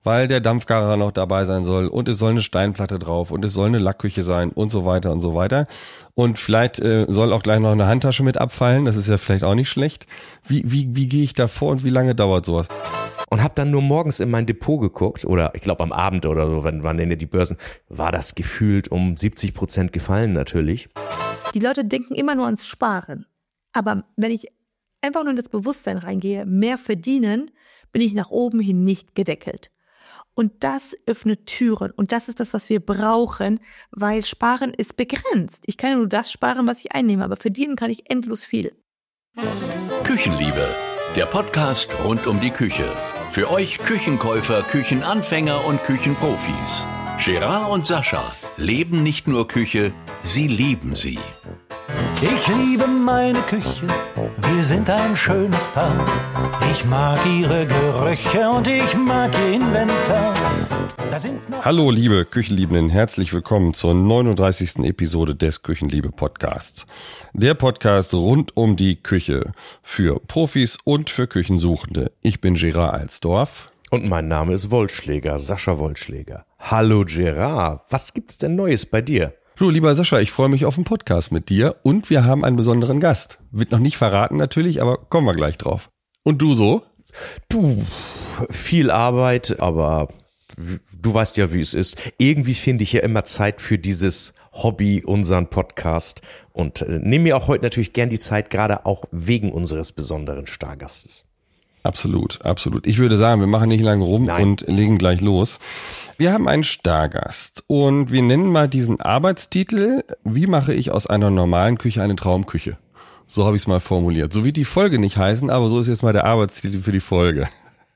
weil der Dampfgarer noch dabei sein soll und es soll eine Steinplatte drauf und es soll eine Lackküche sein und so weiter und so weiter. Und vielleicht soll auch gleich noch eine Handtasche mit abfallen, das ist ja vielleicht auch nicht schlecht. Wie gehe ich da vor und wie lange dauert sowas? Und habe dann nur morgens in mein Depot geguckt oder ich glaube am Abend oder so, wenn man in die Börsen, war das gefühlt um 70% gefallen natürlich. Die Leute denken immer nur ans Sparen. Aber wenn ich einfach nur in das Bewusstsein reingehe, mehr verdienen, bin ich nach oben hin nicht gedeckelt. Und das öffnet Türen. Und das ist das, was wir brauchen, weil Sparen ist begrenzt. Ich kann ja nur das sparen, was ich einnehme, aber verdienen kann ich endlos viel. Küchenliebe, der Podcast rund um die Küche. Für euch Küchenkäufer, Küchenanfänger und Küchenprofis. Gerard und Sascha leben nicht nur Küche, sie lieben sie. Ich liebe meine Küche, wir sind ein schönes Paar. Ich mag ihre Gerüche und ich mag ihr Inventar. Hallo liebe Küchenliebenden, herzlich willkommen zur 39. Episode des Küchenliebe Podcasts. Der Podcast rund um die Küche für Profis und für Küchensuchende. Ich bin Gerard Alsdorf. Und mein Name ist Wollschläger, Sascha Wollschläger. Hallo Gerard, was gibt's denn Neues bei dir? Du, lieber Sascha, ich freue mich auf den Podcast mit dir und wir haben einen besonderen Gast. Wird noch nicht verraten natürlich, aber kommen wir gleich drauf. Und du so? Du, viel Arbeit, aber du weißt ja, wie es ist. Irgendwie finde ich ja immer Zeit für dieses Hobby, unseren Podcast und nehme mir auch heute natürlich gern die Zeit, gerade auch wegen unseres besonderen Stargastes. Absolut, absolut. Ich würde sagen, wir machen nicht lange rum und legen gleich los. Wir haben einen Stargast und wir nennen mal diesen Arbeitstitel: Wie mache ich aus einer normalen Küche eine Traumküche? So habe ich es mal formuliert. So wird die Folge nicht heißen, aber so ist jetzt mal der Arbeitstitel für die Folge.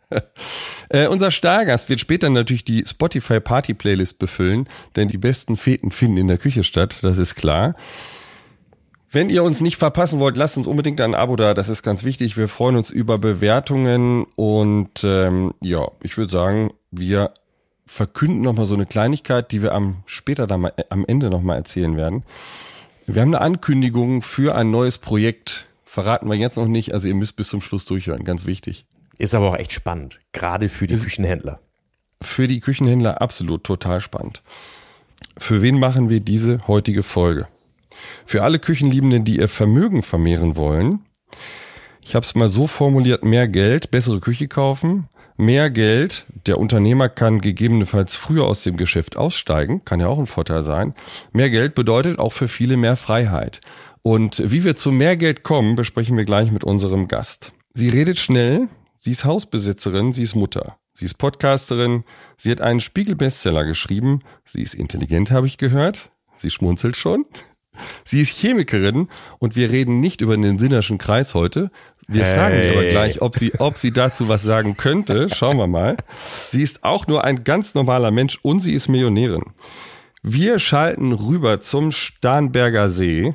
Unser Stargast wird später natürlich die Spotify Party Playlist befüllen, denn die besten Feten finden in der Küche statt, das ist klar. Wenn ihr uns nicht verpassen wollt, lasst uns unbedingt ein Abo da, das ist ganz wichtig. Wir freuen uns über Bewertungen und ich würde sagen, wir verkünden nochmal so eine Kleinigkeit, die wir am Ende nochmal erzählen werden. Wir haben eine Ankündigung für ein neues Projekt, verraten wir jetzt noch nicht, also ihr müsst bis zum Schluss durchhören, ganz wichtig. Ist aber auch echt spannend, gerade für die Küchenhändler. Für die Küchenhändler absolut, total spannend. Für wen machen wir diese heutige Folge? Für alle Küchenliebenden, die ihr Vermögen vermehren wollen. Ich habe es mal so formuliert: mehr Geld, bessere Küche kaufen. Mehr Geld, der Unternehmer kann gegebenenfalls früher aus dem Geschäft aussteigen, kann ja auch ein Vorteil sein. Mehr Geld bedeutet auch für viele mehr Freiheit. Und wie wir zu mehr Geld kommen, besprechen wir gleich mit unserem Gast. Sie redet schnell, sie ist Hausbesitzerin, sie ist Mutter, sie ist Podcasterin, sie hat einen Spiegel-Bestseller geschrieben, sie ist intelligent, habe ich gehört, sie schmunzelt schon. Sie ist Chemikerin und wir reden nicht über den Sinnerschen Kreis heute. Wir fragen sie aber gleich, ob sie dazu was sagen könnte. Schauen wir mal. Sie ist auch nur ein ganz normaler Mensch und sie ist Millionärin. Wir schalten rüber zum Starnberger See.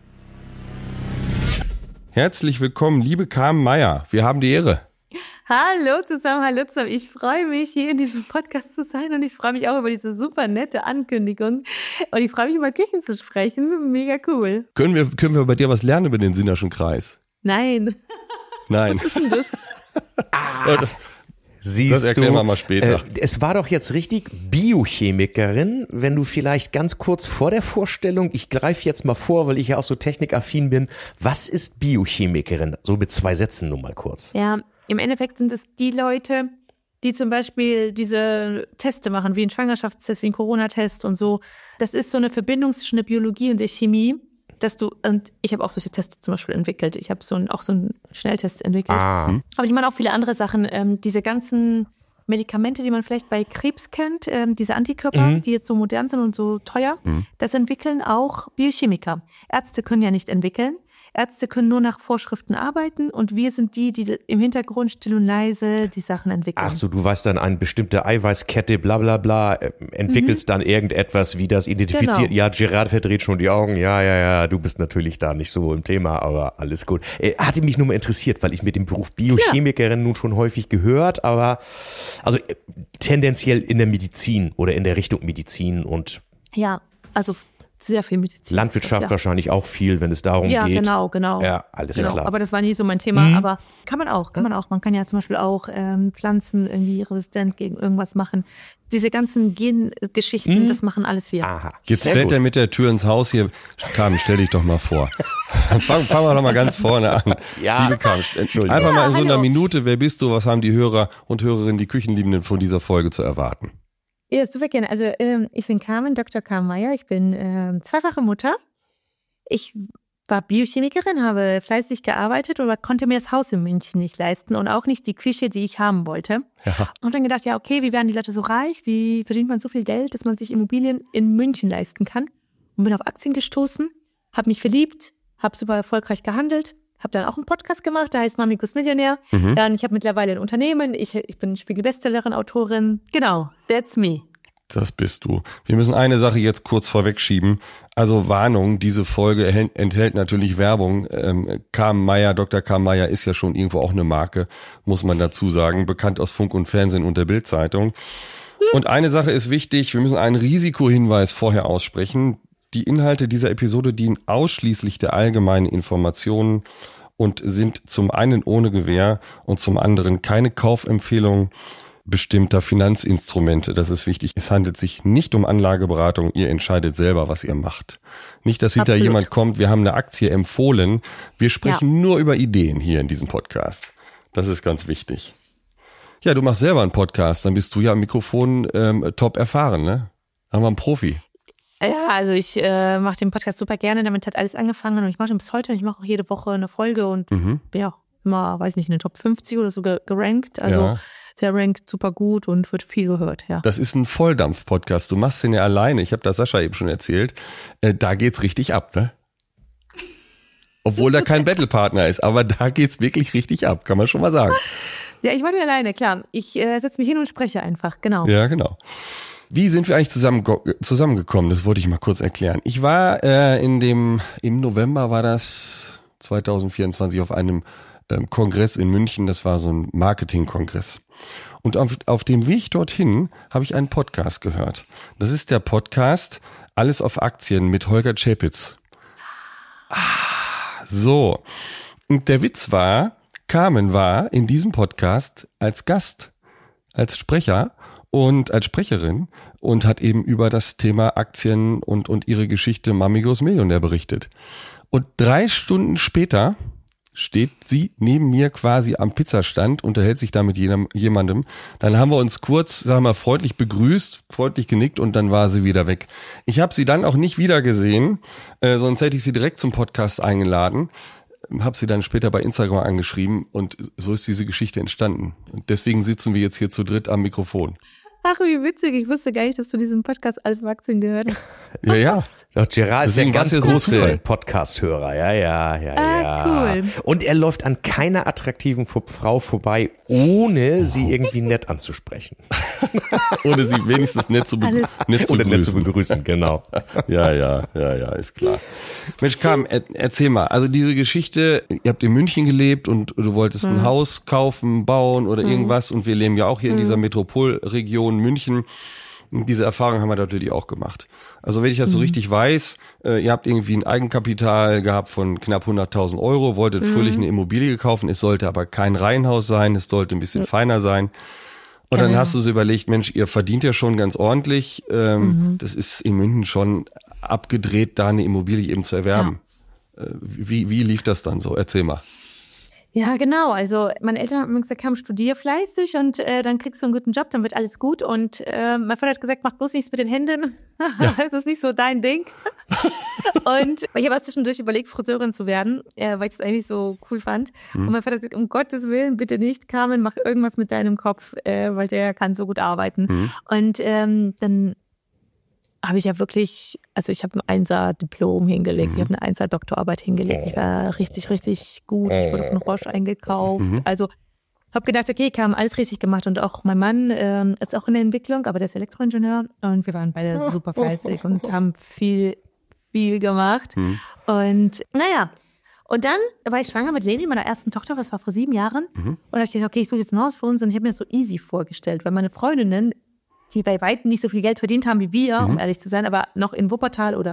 Herzlich willkommen, liebe Carmen Meyer. Wir haben die Ehre. Hallo zusammen. Ich freue mich, hier in diesem Podcast zu sein und ich freue mich auch über diese super nette Ankündigung und ich freue mich, über Küchen zu sprechen. Mega cool. Können wir bei dir was lernen über den Sinnerschen Kreis? Nein. Nein. Was ist denn das? Das erklären wir mal später. Es war doch jetzt richtig Biochemikerin, wenn du vielleicht ganz kurz vor der Vorstellung, ich greife jetzt mal vor, weil ich ja auch so technikaffin bin, was ist Biochemikerin? So mit 2 Sätzen nur mal kurz. Ja, im Endeffekt sind es die Leute, die zum Beispiel diese Teste machen, wie ein Schwangerschaftstest, wie ein Corona-Test und so. Das ist so eine Verbindung zwischen der Biologie und der Chemie, und ich habe auch solche Tests zum Beispiel entwickelt. Ich habe auch so einen Schnelltest entwickelt. Aber ich meine auch viele andere Sachen. Diese ganzen Medikamente, die man vielleicht bei Krebs kennt, diese Antikörper, die jetzt so modern sind und so teuer, das entwickeln auch Biochemiker. Ärzte können ja nicht entwickeln. Ärzte können nur nach Vorschriften arbeiten und wir sind die im Hintergrund still und leise die Sachen entwickeln. Ach so, du weißt dann eine bestimmte Eiweißkette, bla bla bla, entwickelst dann irgendetwas, wie das identifiziert. Genau. Ja, Gerard verdreht schon die Augen. Ja, du bist natürlich da nicht so im Thema, aber alles gut. Hatte mich nur mal interessiert, weil ich mit dem Beruf Biochemikerin nun schon häufig gehört, aber also tendenziell in der Medizin oder in der Richtung Medizin und ja, also Sehr viel Medizin. Landwirtschaft wahrscheinlich auch viel, wenn es darum geht. Ja, genau. Ja, alles klar. Aber das war nie so mein Thema. Aber kann man auch. Man kann ja zum Beispiel auch Pflanzen irgendwie resistent gegen irgendwas machen. Diese ganzen Gengeschichten, das machen alles wir. Aha. Jetzt Sehr fällt gut. er mit der Tür ins Haus hier. Carmen, stell dich doch mal vor. Fangen wir doch mal ganz vorne an. Ja, Liebe Carmen, Entschuldigung. einfach mal in so einer hallo. Minute, wer bist du, was haben die Hörer und Hörerinnen, die Küchenliebenden von dieser Folge zu erwarten? Ja, super gerne. Also ich bin Carmen, Dr. Carmen Meyer. Ich bin zweifache Mutter. Ich war Biochemikerin, habe fleißig gearbeitet, aber konnte mir das Haus in München nicht leisten und auch nicht die Küche, die ich haben wollte. Ja. Und dann gedacht, ja okay, wie werden die Leute so reich? Wie verdient man so viel Geld, dass man sich Immobilien in München leisten kann? Und bin auf Aktien gestoßen, habe mich verliebt, habe super erfolgreich gehandelt, habe dann auch einen Podcast gemacht, der heißt Mami Kuss Millionär. Ich habe mittlerweile ein Unternehmen, ich bin Spiegel-Bestsellerin, Autorin. Genau, that's me. Das bist du. Wir müssen eine Sache jetzt kurz vorwegschieben. Also Warnung, diese Folge enthält natürlich Werbung. Carmen Meyer, Dr. Carmen Meyer ist ja schon irgendwo auch eine Marke, muss man dazu sagen. Bekannt aus Funk und Fernsehen und der Bild-Zeitung. Und eine Sache ist wichtig, wir müssen einen Risikohinweis vorher aussprechen. Die Inhalte dieser Episode dienen ausschließlich der allgemeinen Informationen und sind zum einen ohne Gewähr und zum anderen keine Kaufempfehlung bestimmter Finanzinstrumente. Das ist wichtig. Es handelt sich nicht um Anlageberatung. Ihr entscheidet selber, was ihr macht. Nicht, dass hinterher Absolut. jemand kommt, wir haben eine Aktie empfohlen. Wir sprechen nur über Ideen hier in diesem Podcast. Das ist ganz wichtig. Ja, du machst selber einen Podcast, dann bist du ja am Mikrofon top erfahren, ne? Haben wir einen Profi. Ja, also ich mache den Podcast super gerne, damit hat alles angefangen und ich mache den bis heute und ich mache auch jede Woche eine Folge und bin ja auch immer, weiß nicht, in den Top 50 oder so gerankt. Also Ja. der rankt super gut und wird viel gehört, ja. Das ist ein Volldampf-Podcast. Du machst den ja alleine. Ich habe das Sascha eben schon erzählt. Da geht's richtig ab, ne? Obwohl da kein Battlepartner ist, aber da geht's wirklich richtig ab, kann man schon mal sagen. Ja, ich mache den alleine, klar. Ich setze mich hin und spreche einfach, genau. Ja, genau. Wie sind wir eigentlich zusammengekommen? Das wollte ich mal kurz erklären. Ich war im November war das 2024 auf einem Kongress in München. Das war so ein Marketing-Kongress. Und auf dem Weg dorthin habe ich einen Podcast gehört. Das ist der Podcast Alles auf Aktien mit Holger Czapitz. So. Und der Witz war, Carmen war in diesem Podcast als Gast, als Sprecher und als Sprecherin und hat eben über das Thema Aktien und ihre Geschichte Mami Goes Millionär berichtet. Und 3 Stunden später steht sie neben mir quasi am Pizzastand, unterhält sich da mit jemandem. Dann haben wir uns kurz, sagen wir mal, freundlich begrüßt, freundlich genickt und dann war sie wieder weg. Ich habe sie dann auch nicht wieder gesehen, sonst hätte ich sie direkt zum Podcast eingeladen. Habe sie dann später bei Instagram angeschrieben und so ist diese Geschichte entstanden. Und deswegen sitzen wir jetzt hier zu dritt am Mikrofon. Ach, wie witzig. Ich wusste gar nicht, dass du diesen Podcast Alles auf Aktien gehört hast. Ja. Doch, Gerard ist Deswegen der ganz warst du ja so große schnell. Podcast-Hörer. Ja. Cool. Und er läuft an keiner attraktiven Frau vorbei, ohne sie irgendwie nett anzusprechen. Ohne sie wenigstens nett zu Alles. Oder nett zu begrüßen. begrüßen, genau. Ja, ist klar. Mensch, Carmen, erzähl mal. Also diese Geschichte, ihr habt in München gelebt und du wolltest ein Haus kaufen, bauen oder irgendwas und wir leben ja auch hier in dieser Metropolregion München. Und diese Erfahrung haben wir natürlich auch gemacht. Also wenn ich das so richtig weiß, ihr habt irgendwie ein Eigenkapital gehabt von knapp 100.000 Euro, wolltet fröhlich eine Immobilie kaufen, es sollte aber kein Reihenhaus sein, es sollte ein bisschen feiner sein. Und dann hast du so überlegt, Mensch, ihr verdient ja schon ganz ordentlich. Das ist in München schon abgedreht, da eine Immobilie eben zu erwerben. Wie lief das dann so? Erzähl mal. Ja, genau. Also meine Eltern haben mir gesagt, komm, studier fleißig und dann kriegst du einen guten Job, dann wird alles gut. Und mein Vater hat gesagt, mach bloß nichts mit den Händen. Das ist nicht so dein Ding. Und ich habe auch zwischendurch überlegt, Friseurin zu werden, weil ich das eigentlich so cool fand. Und mein Vater hat gesagt, um Gottes Willen, bitte nicht, Carmen, mach irgendwas mit deinem Kopf, weil der kann so gut arbeiten. Und dann habe ich ja wirklich, also ich habe ein 1er-Diplom hingelegt, ich habe eine 1er-Doktorarbeit hingelegt, ich war richtig, richtig gut, ich wurde von Roche eingekauft, also habe gedacht, okay, kam alles richtig gemacht und auch mein Mann ist auch in der Entwicklung, aber der ist Elektroingenieur und wir waren beide super fleißig und haben viel gemacht und naja, und dann war ich schwanger mit Leni, meiner ersten Tochter, das war vor 7 Jahren und da habe ich gedacht, okay, ich suche jetzt ein Haus für uns und ich habe mir das so easy vorgestellt, weil meine Freundinnen, die bei weitem nicht so viel Geld verdient haben wie wir, um ehrlich zu sein, aber noch in Wuppertal oder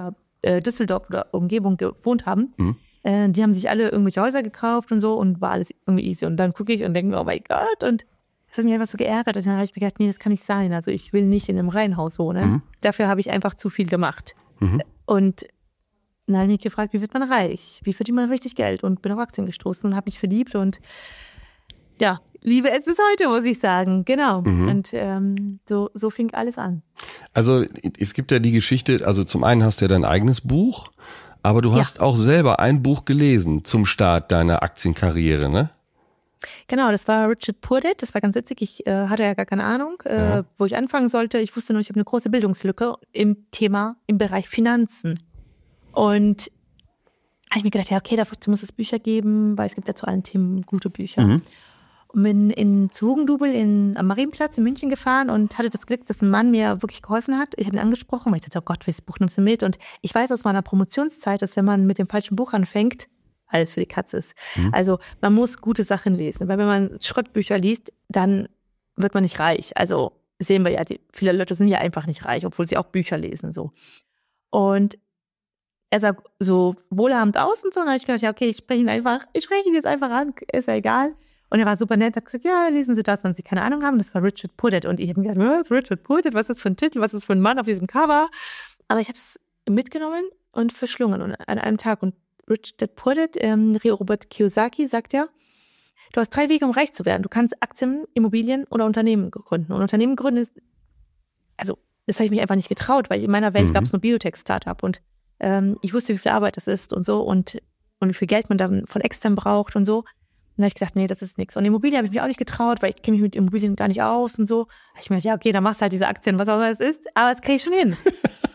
Düsseldorf oder Umgebung gewohnt haben. Die haben sich alle irgendwelche Häuser gekauft und so und war alles irgendwie easy. Und dann gucke ich und denke mir, oh mein Gott. Und das hat mich einfach so geärgert. Und dann habe ich mir gedacht, nee, das kann nicht sein. Also ich will nicht in einem Reihenhaus wohnen. Dafür habe ich einfach zu viel gemacht. Und dann habe ich mich gefragt, wie wird man reich? Wie verdient man richtig Geld? Und bin auf Aktien gestoßen und habe mich verliebt und ja, liebe es bis heute, muss ich sagen. Genau. Und so fing alles an. Also es gibt ja die Geschichte, also zum einen hast du ja dein eigenes Buch, aber du hast auch selber ein Buch gelesen zum Start deiner Aktienkarriere, ne? Genau, das war Richard Purdit, das war ganz witzig. Ich hatte ja gar keine Ahnung, wo ich anfangen sollte. Ich wusste nur, ich habe eine große Bildungslücke im Bereich Finanzen. Und habe ich mir gedacht, ja okay, dazu muss es Bücher geben, weil es gibt ja zu allen Themen gute Bücher. Und bin zu Hugendubel am Marienplatz in München gefahren und hatte das Glück, dass ein Mann mir wirklich geholfen hat. Ich habe ihn angesprochen, weil ich dachte, oh Gott, welches Buch nimmst du mit? Und ich weiß aus meiner Promotionszeit, dass wenn man mit dem falschen Buch anfängt, alles für die Katze ist. Also man muss gute Sachen lesen, weil wenn man Schrottbücher liest, dann wird man nicht reich. Also sehen wir ja, viele Leute sind ja einfach nicht reich, obwohl sie auch Bücher lesen. So. Und er sah so wohlhabend aus und so. Und dann habe ich gedacht, ja okay, ich spreche ihn jetzt einfach an, ist ja egal. Und er war super nett, hat gesagt, ja, lesen Sie das, wenn Sie keine Ahnung haben. Das war Richard Purdit. Und ich habe mir gedacht, was, Richard Purdit, was ist das für ein Titel, was ist das für ein Mann auf diesem Cover? Aber ich habe es mitgenommen und verschlungen und an einem Tag. Und Richard Purdit, Robert Kiyosaki sagt ja, du hast 3 Wege, um reich zu werden. Du kannst Aktien, Immobilien oder Unternehmen gründen. Und Unternehmen gründen ist, also das habe ich mich einfach nicht getraut, weil in meiner Welt gab es nur Biotech-Startup. Und ich wusste, wie viel Arbeit das ist und so und wie viel Geld man dann von extern braucht und so. Und dann habe ich gesagt, nee, das ist nichts. Und Immobilien habe ich mich auch nicht getraut, weil ich kenne mich mit Immobilien gar nicht aus und so. Ich mir gedacht, ja, okay, dann machst du halt diese Aktien, was auch immer es ist, aber das kriege ich schon hin.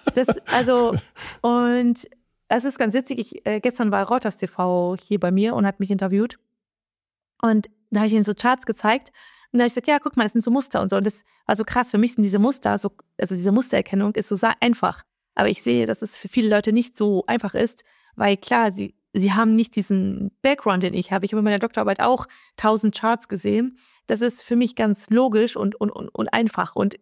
Und es ist ganz witzig, gestern war Reuters TV hier bei mir und hat mich interviewt. Und da habe ich ihnen so Charts gezeigt. Und da habe ich gesagt, ja, guck mal, das sind so Muster und so. Und das war so krass, für mich sind diese Muster, also diese Mustererkennung ist so einfach. Aber ich sehe, dass es für viele Leute nicht so einfach ist, weil klar, sie haben nicht diesen Background, den ich habe. Ich habe in meiner Doktorarbeit auch 1000 Charts gesehen. Das ist für mich ganz logisch und einfach. Und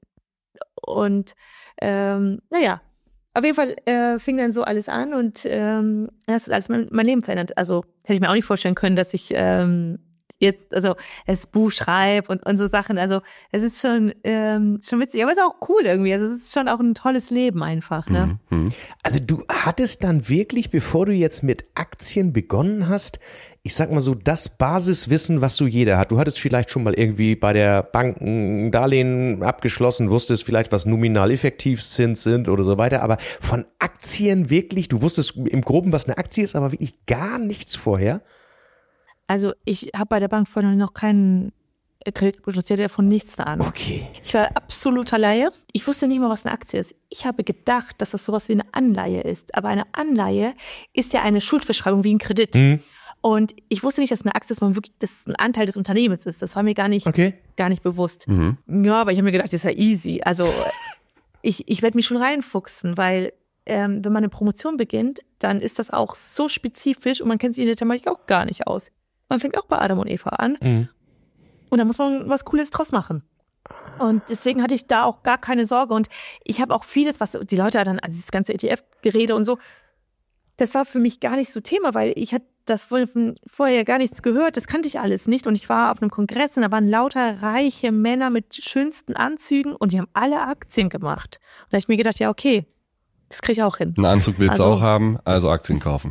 naja, auf jeden Fall fing dann so alles an und das hat alles mein Leben verändert. Also hätte ich mir auch nicht vorstellen können, dass ich jetzt das Buch schreibe und so Sachen. Also es ist schon witzig, aber es ist auch cool irgendwie. Also es ist schon auch ein tolles Leben einfach. Ne? Also du hattest dann wirklich, bevor du jetzt mit Aktien begonnen hast, ich sag mal so, das Basiswissen, was so jeder hat. Du hattest vielleicht schon mal irgendwie bei der Bank ein Darlehen abgeschlossen, wusstest vielleicht, was Nominaleffektivzins sind oder so weiter. Aber von Aktien wirklich, du wusstest im Groben, was eine Aktie ist, aber wirklich gar nichts vorher? Also ich habe bei der Bank vorher noch keinen Kredit abgeschlossen, ich hatte davon nichts Ahnung. Okay. Ich war absoluter Laie. Ich wusste nicht mal, was eine Aktie ist. Ich habe gedacht, dass das sowas wie eine Anleihe ist. Aber eine Anleihe ist ja eine Schuldverschreibung wie ein Kredit. Und ich wusste nicht, dass eine Aktie dass ein Anteil des Unternehmens ist. Das war mir gar nicht bewusst. Ja, aber ich habe mir gedacht, das ist ja easy. Also ich werde mich schon reinfuchsen, weil wenn man eine Promotion beginnt, dann ist das auch so spezifisch und man kennt sich in der Thematik auch gar nicht aus. Man fängt auch bei Adam und Eva an und da muss man was Cooles draus machen. Und deswegen hatte ich da auch gar keine Sorge und ich habe auch vieles, was die Leute dann, also dieses ganze ETF-Gerede und so, das war für mich gar nicht so Thema, weil ich hatte das vorher gar nichts gehört, das kannte ich alles nicht und ich war auf einem Kongress und da waren lauter reiche Männer mit schönsten Anzügen und die haben alle Aktien gemacht. Und da habe ich mir gedacht, ja okay, das kriege ich auch hin. Einen Anzug willst du auch haben, also Aktien kaufen.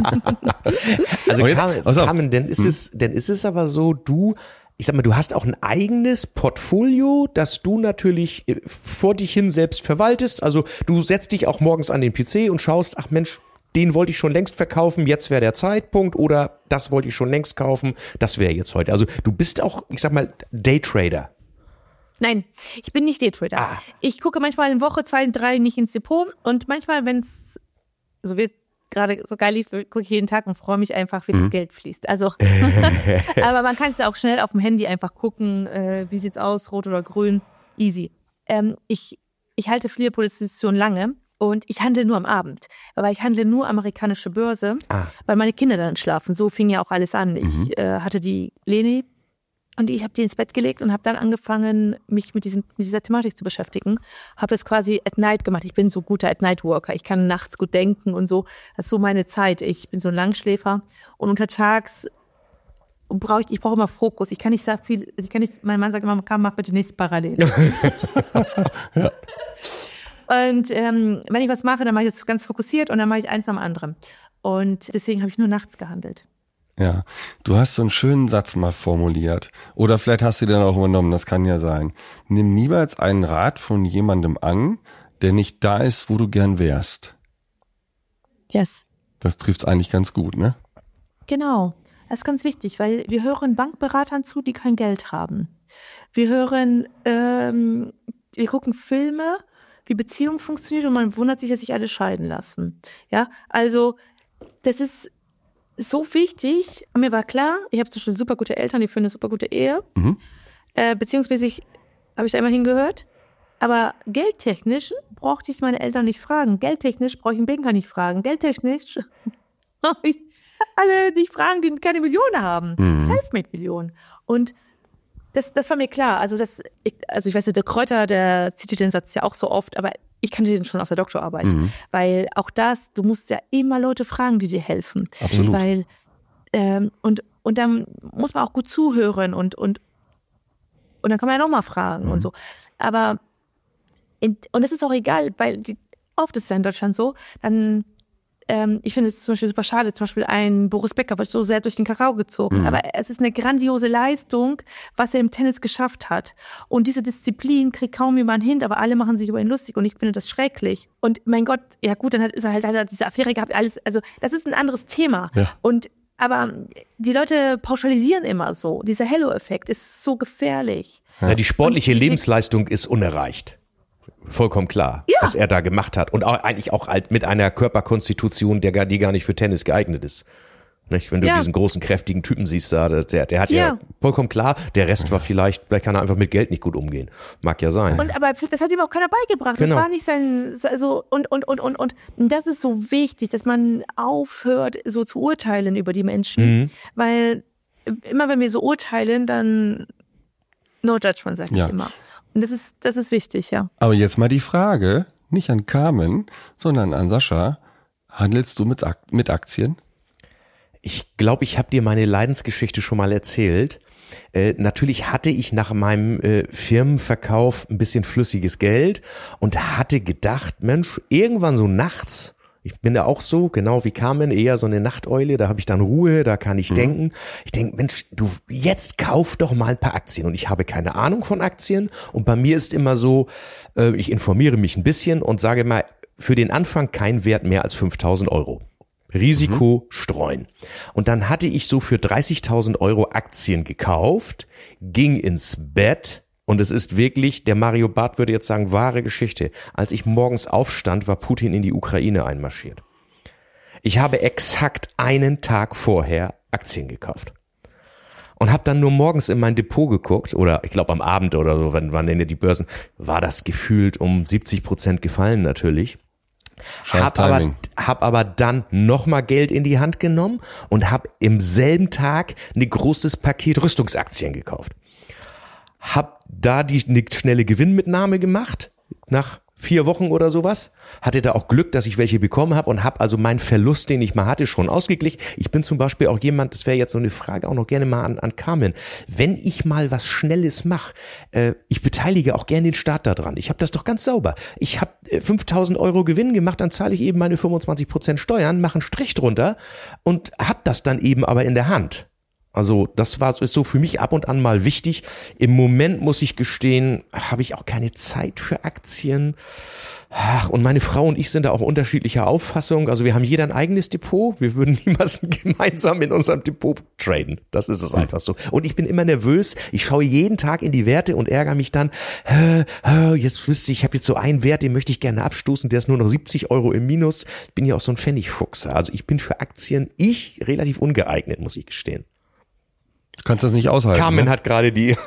Carmen, denn ist es aber so, ich sag mal, du hast auch ein eigenes Portfolio, das du natürlich vor dich hin selbst verwaltest. Also du setzt dich auch morgens an den PC und schaust, ach Mensch, den wollte ich schon längst verkaufen, jetzt wäre der Zeitpunkt oder das wollte ich schon längst kaufen, das wäre jetzt heute. Also du bist auch, ich sag mal, Daytrader. Nein, ich bin nicht Daytrader. Ich gucke manchmal in Woche 2, 3 nicht ins Depot und manchmal, wenn es so wie es gerade so geil lief, gucke ich jeden Tag und freue mich einfach, wie das Geld fließt. Also, aber man kann es ja auch schnell auf dem Handy einfach gucken, wie sieht's aus, rot oder grün, easy. Ich halte viele Positionen lange und ich handle nur am Abend, weil ich handle nur amerikanische Börse, weil meine Kinder dann schlafen. So fing ja auch alles an. Ich hatte die Leni Und ich habe die ins Bett gelegt und habe dann angefangen, mich mit dieser Thematik zu beschäftigen. Habe das quasi at night gemacht. Ich bin so guter at-night-Worker. Ich kann nachts gut denken und so. Das ist so meine Zeit. Ich bin so ein Langschläfer. Und untertags brauche ich immer Fokus. Ich kann nicht sehr viel, mein Mann sagt immer, mach bitte nichts parallel. Ja. Und wenn ich was mache, dann mache ich das ganz fokussiert und dann mache ich eins am anderen. Und deswegen habe ich nur nachts gehandelt. Ja, du hast so einen schönen Satz mal formuliert. Oder vielleicht hast du den auch übernommen, das kann ja sein. Nimm niemals einen Rat von jemandem an, der nicht da ist, wo du gern wärst. Yes. Das trifft's eigentlich ganz gut, ne? Genau, das ist ganz wichtig, weil wir hören Bankberatern zu, die kein Geld haben. Wir gucken Filme, wie Beziehung funktioniert und man wundert sich, dass sich alle scheiden lassen. Ja, also das ist so wichtig. Und mir war klar, ich habe zum Beispiel super gute Eltern, die führen eine super gute Ehe. Beziehungsmäßig habe ich da immer hingehört. Aber geldtechnisch brauchte ich meine Eltern nicht fragen. Geldtechnisch brauche ich den Banker nicht fragen. Geldtechnisch brauche ich alle nicht fragen, die keine Millionen haben. Selfmade-Millionen. Und das war mir klar. Also ich weiß, der Kräuter, der zitiert den Satz ja auch so oft, aber ich kannte den schon aus der Doktorarbeit. Weil auch du musst ja immer Leute fragen, die dir helfen. Absolut. Weil, und dann muss man auch gut zuhören und dann kann man ja nochmal fragen und so. Aber, und das ist auch egal, weil oft ist es ja in Deutschland so, dann, ich finde es zum Beispiel super schade, zum Beispiel ein Boris Becker wird so sehr durch den Kakao gezogen, aber es ist eine grandiose Leistung, was er im Tennis geschafft hat. Und diese Disziplin kriegt kaum jemand hin, aber alle machen sich über ihn lustig und ich finde das schrecklich. Und mein Gott, ja gut, dann ist er halt diese Affäre gehabt, alles, also das ist ein anderes Thema. Ja. Aber die Leute pauschalisieren immer so. Dieser Hello-Effekt ist so gefährlich. Ja, die sportliche Lebensleistung ist unerreicht. Vollkommen klar, was er da gemacht hat. Und eigentlich auch mit einer Körperkonstitution, die gar nicht für Tennis geeignet ist. Nicht? Wenn du diesen großen, kräftigen Typen siehst, der hat ja vollkommen klar, der Rest war vielleicht kann er einfach mit Geld nicht gut umgehen. Mag ja sein. Aber das hat ihm auch keiner beigebracht. Genau. Das war nicht sein, und das ist so wichtig, dass man aufhört, so zu urteilen über die Menschen. Weil immer wenn wir so urteilen, dann no judgment, sag ich immer. Und das ist wichtig, ja. Aber jetzt mal die Frage, nicht an Carmen, sondern an Sascha. Handelst du mit Aktien? Ich glaube, ich habe dir meine Leidensgeschichte schon mal erzählt. Natürlich hatte ich nach meinem Firmenverkauf ein bisschen flüssiges Geld und hatte gedacht, Mensch, irgendwann so nachts, ich bin da auch so, genau wie Carmen, eher so eine Nachteule, da habe ich dann Ruhe, da kann ich denken. Ich denke, Mensch, du, jetzt kauf doch mal ein paar Aktien. Und ich habe keine Ahnung von Aktien. Und bei mir ist immer so, ich informiere mich ein bisschen und sage mal, für den Anfang kein Wert mehr als 5.000 Euro. Risiko streuen. Und dann hatte ich so für 30.000 Euro Aktien gekauft, ging ins Bett. Und es ist wirklich, der Mario Barth würde jetzt sagen, wahre Geschichte. Als ich morgens aufstand, war Putin in die Ukraine einmarschiert. Ich habe exakt einen Tag vorher Aktien gekauft. Und habe dann nur morgens in mein Depot geguckt, oder ich glaube am Abend oder so, wann denn die Börsen, war das gefühlt um 70% gefallen natürlich. Hab aber dann nochmal Geld in die Hand genommen und habe im selben Tag ein großes Paket Rüstungsaktien gekauft. Hab da eine schnelle Gewinnmitnahme gemacht, nach 4 Wochen oder sowas. Hatte da auch Glück, dass ich welche bekommen habe und habe also meinen Verlust, den ich mal hatte, schon ausgeglichen. Ich bin zum Beispiel auch jemand, das wäre jetzt so eine Frage auch noch gerne mal an Carmen. Wenn ich mal was Schnelles mache, ich beteilige auch gerne den Staat daran. Ich habe das doch ganz sauber. Ich habe 5.000 Euro Gewinn gemacht, dann zahle ich eben meine 25% Steuern, mache einen Strich drunter und habe das dann eben aber in der Hand. Also das ist so für mich ab und an mal wichtig. Im Moment muss ich gestehen, habe ich auch keine Zeit für Aktien. Ach, und meine Frau und ich sind da auch unterschiedlicher Auffassung. Also wir haben jeder ein eigenes Depot. Wir würden niemals gemeinsam in unserem Depot traden. Das ist es einfach so. Und ich bin immer nervös. Ich schaue jeden Tag in die Werte und ärgere mich dann. Jetzt wüsste ich habe jetzt so einen Wert, den möchte ich gerne abstoßen. Der ist nur noch 70 Euro im Minus. Ich bin ja auch so ein Pfennigfuchser. Also ich bin für Aktien relativ ungeeignet, muss ich gestehen. Du kannst das nicht aushalten. Carmen hat gerade die.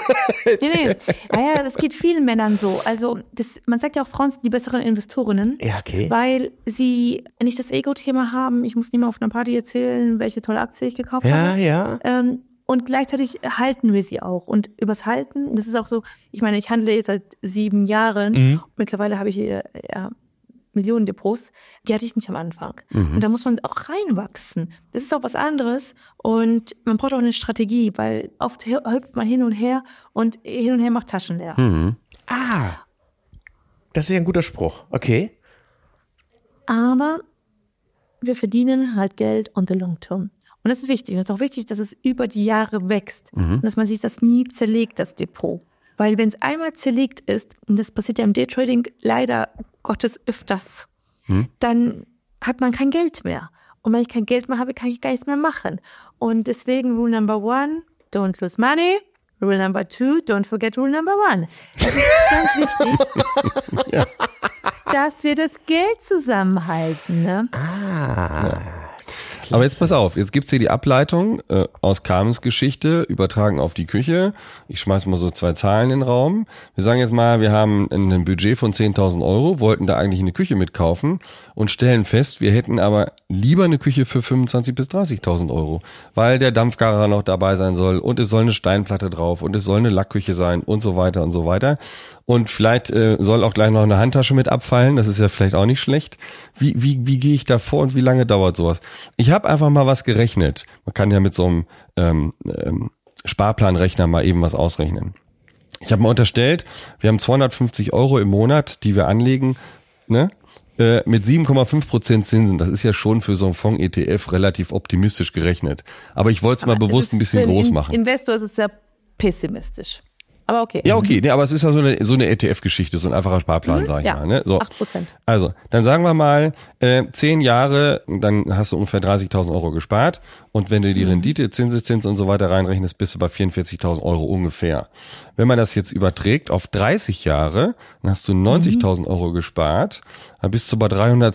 Nee. Ja, das geht vielen Männern so. Also man sagt ja auch, Frauen sind die besseren Investorinnen. Ja, okay. Weil sie nicht das Ego-Thema haben. Ich muss nie mal auf einer Party erzählen, welche tolle Aktie ich gekauft habe. Ja. Und gleichzeitig halten wir sie auch. Und übers Halten, das ist auch so, ich meine, ich handle jetzt seit 7 Jahren. Mittlerweile habe ich hier Millionen Depots. Die hatte ich nicht am Anfang. Und da muss man auch reinwachsen. Das ist auch was anderes. Und man braucht auch eine Strategie, weil oft hüpft man hin und her macht Taschen leer. Das ist ja ein guter Spruch. Okay. Aber wir verdienen halt Geld on the long term. Und das ist wichtig. Und es ist auch wichtig, dass es über die Jahre wächst. Und dass man sich das nie zerlegt, das Depot. Weil wenn es einmal zerlegt ist, und das passiert ja im Daytrading leider Gottes öfters, dann hat man kein Geld mehr. Und wenn ich kein Geld mehr habe, kann ich gar nichts mehr machen. Und deswegen Rule number 1, don't lose money. Rule number 2, don't forget Rule number 1. Das ist ganz wichtig, dass wir das Geld zusammenhalten. Ne? Aber jetzt pass auf, jetzt gibt's hier die Ableitung aus Carmens Geschichte, übertragen auf die Küche. Ich schmeiß mal so 2 Zahlen in den Raum. Wir sagen jetzt mal, wir haben ein Budget von 10.000 Euro, wollten da eigentlich eine Küche mitkaufen und stellen fest, wir hätten aber lieber eine Küche für 25.000 bis 30.000 Euro, weil der Dampfgarer noch dabei sein soll und es soll eine Steinplatte drauf und es soll eine Lackküche sein und so weiter und so weiter. Und vielleicht soll auch gleich noch eine Handtasche mit abfallen, das ist ja vielleicht auch nicht schlecht. Wie gehe ich da vor und wie lange dauert sowas? Ich habe einfach mal was gerechnet. Man kann ja mit so einem Sparplanrechner mal eben was ausrechnen. Ich habe mal unterstellt, wir haben 250 Euro im Monat, die wir anlegen, ne? Mit 7,5% Zinsen. Das ist ja schon für so einen Fonds-ETF relativ optimistisch gerechnet. Aber ich wollte es mal bewusst ein bisschen groß machen. Investor ist es sehr pessimistisch. Aber okay. Ja, okay, nee, aber es ist ja so eine ETF-Geschichte, so ein einfacher Sparplan, sag ich mal. Ne? So. 8%. Also, dann sagen wir mal 10 Jahre, dann hast du ungefähr 30.000 Euro gespart. Und wenn du die Rendite, Zinseszins und so weiter reinrechnest, bist du bei 44.000 Euro ungefähr. Wenn man das jetzt überträgt auf 30 Jahre, dann hast du 90.000 Euro gespart, dann bist du bei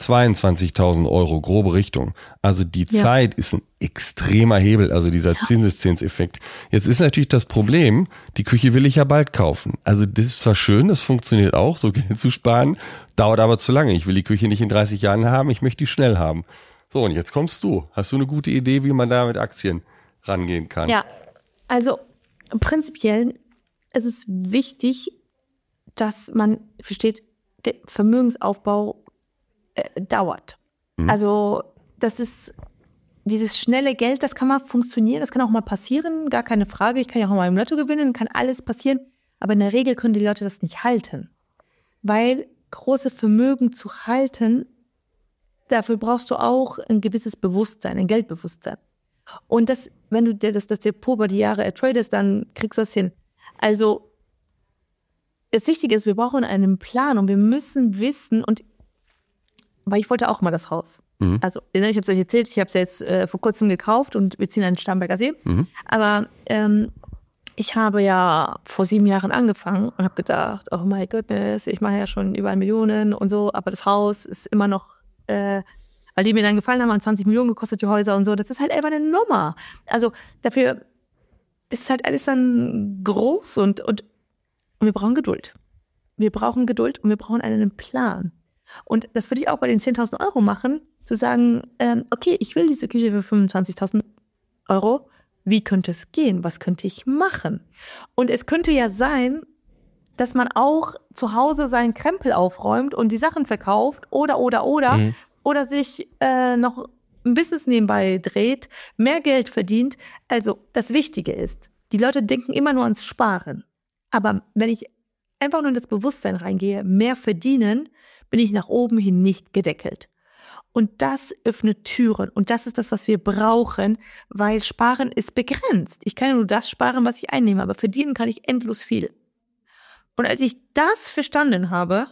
322.000 Euro, grobe Richtung. Also die Zeit ist ein extremer Hebel, also dieser Zinseszinseffekt. Jetzt ist natürlich das Problem, die Küche will ich ja bald kaufen. Also das ist zwar schön, das funktioniert auch, so Geld zu sparen, dauert aber zu lange. Ich will die Küche nicht in 30 Jahren haben, ich möchte die schnell haben. So, und jetzt kommst du. Hast du eine gute Idee, wie man da mit Aktien rangehen kann? Ja, also prinzipiell ist es wichtig, dass man versteht, Vermögensaufbau dauert. Also das ist dieses schnelle Geld, das kann mal funktionieren, das kann auch mal passieren, gar keine Frage. Ich kann ja auch mal im Lotto gewinnen, kann alles passieren. Aber in der Regel können die Leute das nicht halten. Weil große Vermögen zu halten, dafür brauchst du auch ein gewisses Bewusstsein, ein Geldbewusstsein. Und das, wenn du dir das Depot über die Jahre ertradest, dann kriegst du das hin. Also das Wichtige ist, wir brauchen einen Plan und wir müssen wissen, weil ich wollte auch mal das Haus. Also ich habe es euch erzählt, ich habe es jetzt vor kurzem gekauft und wir ziehen an den Starnberger See. Aber ich habe ja vor 7 Jahren angefangen und habe gedacht, oh my goodness, ich mache ja schon über 1 Million und so, aber das Haus ist immer noch, weil die mir dann gefallen haben 20 Millionen gekostet, die Häuser und so, das ist halt einfach eine Nummer. Also dafür ist halt alles dann groß und wir brauchen Geduld. Wir brauchen Geduld und wir brauchen einen Plan. Und das würde ich auch bei den 10.000 Euro machen, zu sagen, okay, ich will diese Küche für 25.000 Euro. Wie könnte es gehen? Was könnte ich machen? Und es könnte ja sein, dass man auch zu Hause seinen Krempel aufräumt und die Sachen verkauft oder sich noch ein Business nebenbei dreht, mehr Geld verdient. Also das Wichtige ist, die Leute denken immer nur ans Sparen. Aber wenn ich einfach nur in das Bewusstsein reingehe, mehr verdienen, bin ich nach oben hin nicht gedeckelt. Und das öffnet Türen. Und das ist das, was wir brauchen, weil Sparen ist begrenzt. Ich kann ja nur das sparen, was ich einnehme, aber verdienen kann ich endlos viel. Und als ich das verstanden habe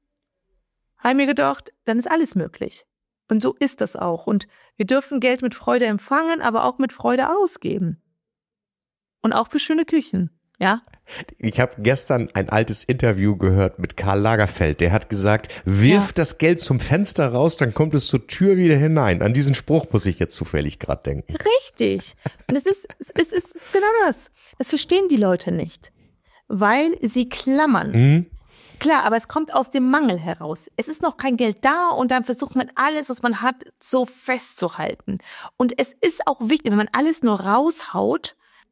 ich mir gedacht, dann ist alles möglich. Und so ist das auch. Und wir dürfen Geld mit Freude empfangen, aber auch mit Freude ausgeben. Und auch für schöne Küchen, ja. Ich habe gestern ein altes Interview gehört mit Karl Lagerfeld. Der hat gesagt, wirf das Geld zum Fenster raus, dann kommt es zur Tür wieder hinein. An diesen Spruch muss ich jetzt zufällig gerade denken. Richtig. Und es ist genau das. Das verstehen die Leute nicht, weil sie klammern. Klar, aber es kommt aus dem Mangel heraus. Es ist noch kein Geld da und dann versucht man alles, was man hat, so festzuhalten. Und es ist auch wichtig, wenn man alles nur raushaut,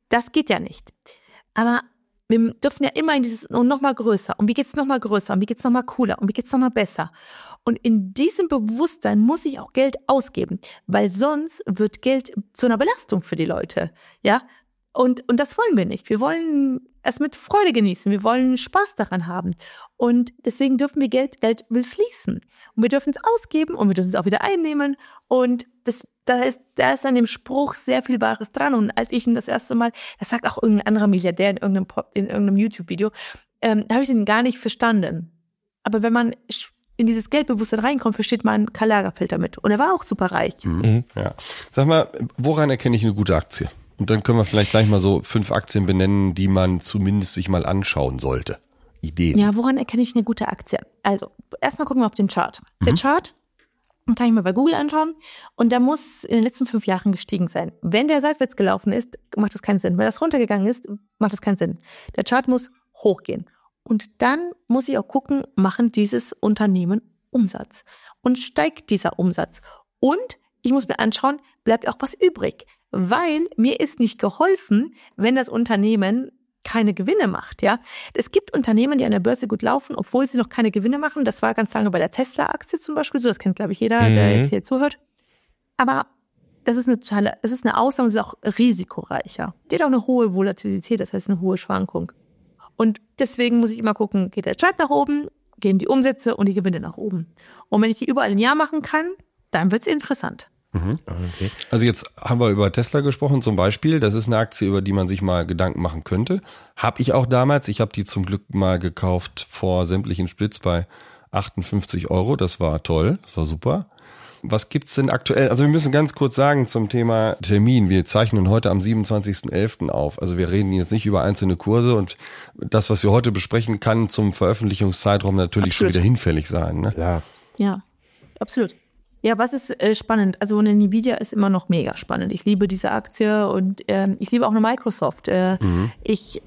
das geht ja nicht. Aber wir dürfen ja immer in dieses und noch mal größer und wie geht's noch mal größer und wie geht's noch mal cooler und wie geht's noch mal besser. Und in diesem Bewusstsein muss ich auch Geld ausgeben, weil sonst wird Geld zu einer Belastung für die Leute, ja. Und das wollen wir nicht. Wir wollen es mit Freude genießen. Wir wollen Spaß daran haben. Und deswegen dürfen wir Geld will fließen. Und wir dürfen es ausgeben und wir dürfen es auch wieder einnehmen. Und da ist an dem Spruch sehr viel Wahres dran. Und als ich ihn das erste Mal, das sagt auch irgendein anderer Milliardär in irgendeinem YouTube-Video, habe ich ihn gar nicht verstanden. Aber wenn man in dieses Geldbewusstsein reinkommt, versteht man Karl Lagerfeld damit. Und er war auch super reich. Ja. Sag mal, woran erkenne ich eine gute Aktie? Und dann können wir vielleicht gleich mal so 5 Aktien benennen, die man zumindest sich mal anschauen sollte. Ideen. Ja, woran erkenne ich eine gute Aktie? Also, erstmal gucken wir auf den Chart. Der Chart kann ich mir bei Google anschauen und der muss in den letzten 5 Jahren gestiegen sein. Wenn der seitwärts gelaufen ist, macht das keinen Sinn. Wenn das runtergegangen ist, macht das keinen Sinn. Der Chart muss hochgehen. Und dann muss ich auch gucken, machen dieses Unternehmen Umsatz? Und steigt dieser Umsatz? Und ich muss mir anschauen, bleibt auch was übrig? Weil mir ist nicht geholfen, wenn das Unternehmen keine Gewinne macht, ja. Es gibt Unternehmen, die an der Börse gut laufen, obwohl sie noch keine Gewinne machen. Das war ganz lange bei der Tesla-Aktie zum Beispiel so. Das kennt, glaube ich, jeder, der jetzt hier zuhört. Aber das ist eine Ausnahme, das ist auch risikoreicher. Die hat auch eine hohe Volatilität, das heißt eine hohe Schwankung. Und deswegen muss ich immer gucken, geht der Chart nach oben, gehen die Umsätze und die Gewinne nach oben. Und wenn ich die überall ein Jahr machen kann, dann wird's interessant. Okay. Also jetzt haben wir über Tesla gesprochen zum Beispiel. Das ist eine Aktie, über die man sich mal Gedanken machen könnte. Habe ich auch damals. Ich habe die zum Glück mal gekauft vor sämtlichen Splits bei 58 €. Das war toll. Das war super. Was gibt's denn aktuell? Also wir müssen ganz kurz sagen zum Thema Termin. Wir zeichnen heute am 27.11. auf. Also wir reden jetzt nicht über einzelne Kurse und das, was wir heute besprechen, kann zum Veröffentlichungszeitraum natürlich schon wieder hinfällig sein. Ne? Klar. Ja, absolut. Ja, was ist spannend? Also eine Nvidia ist immer noch mega spannend. Ich liebe diese Aktie und ich liebe auch eine Microsoft. Diese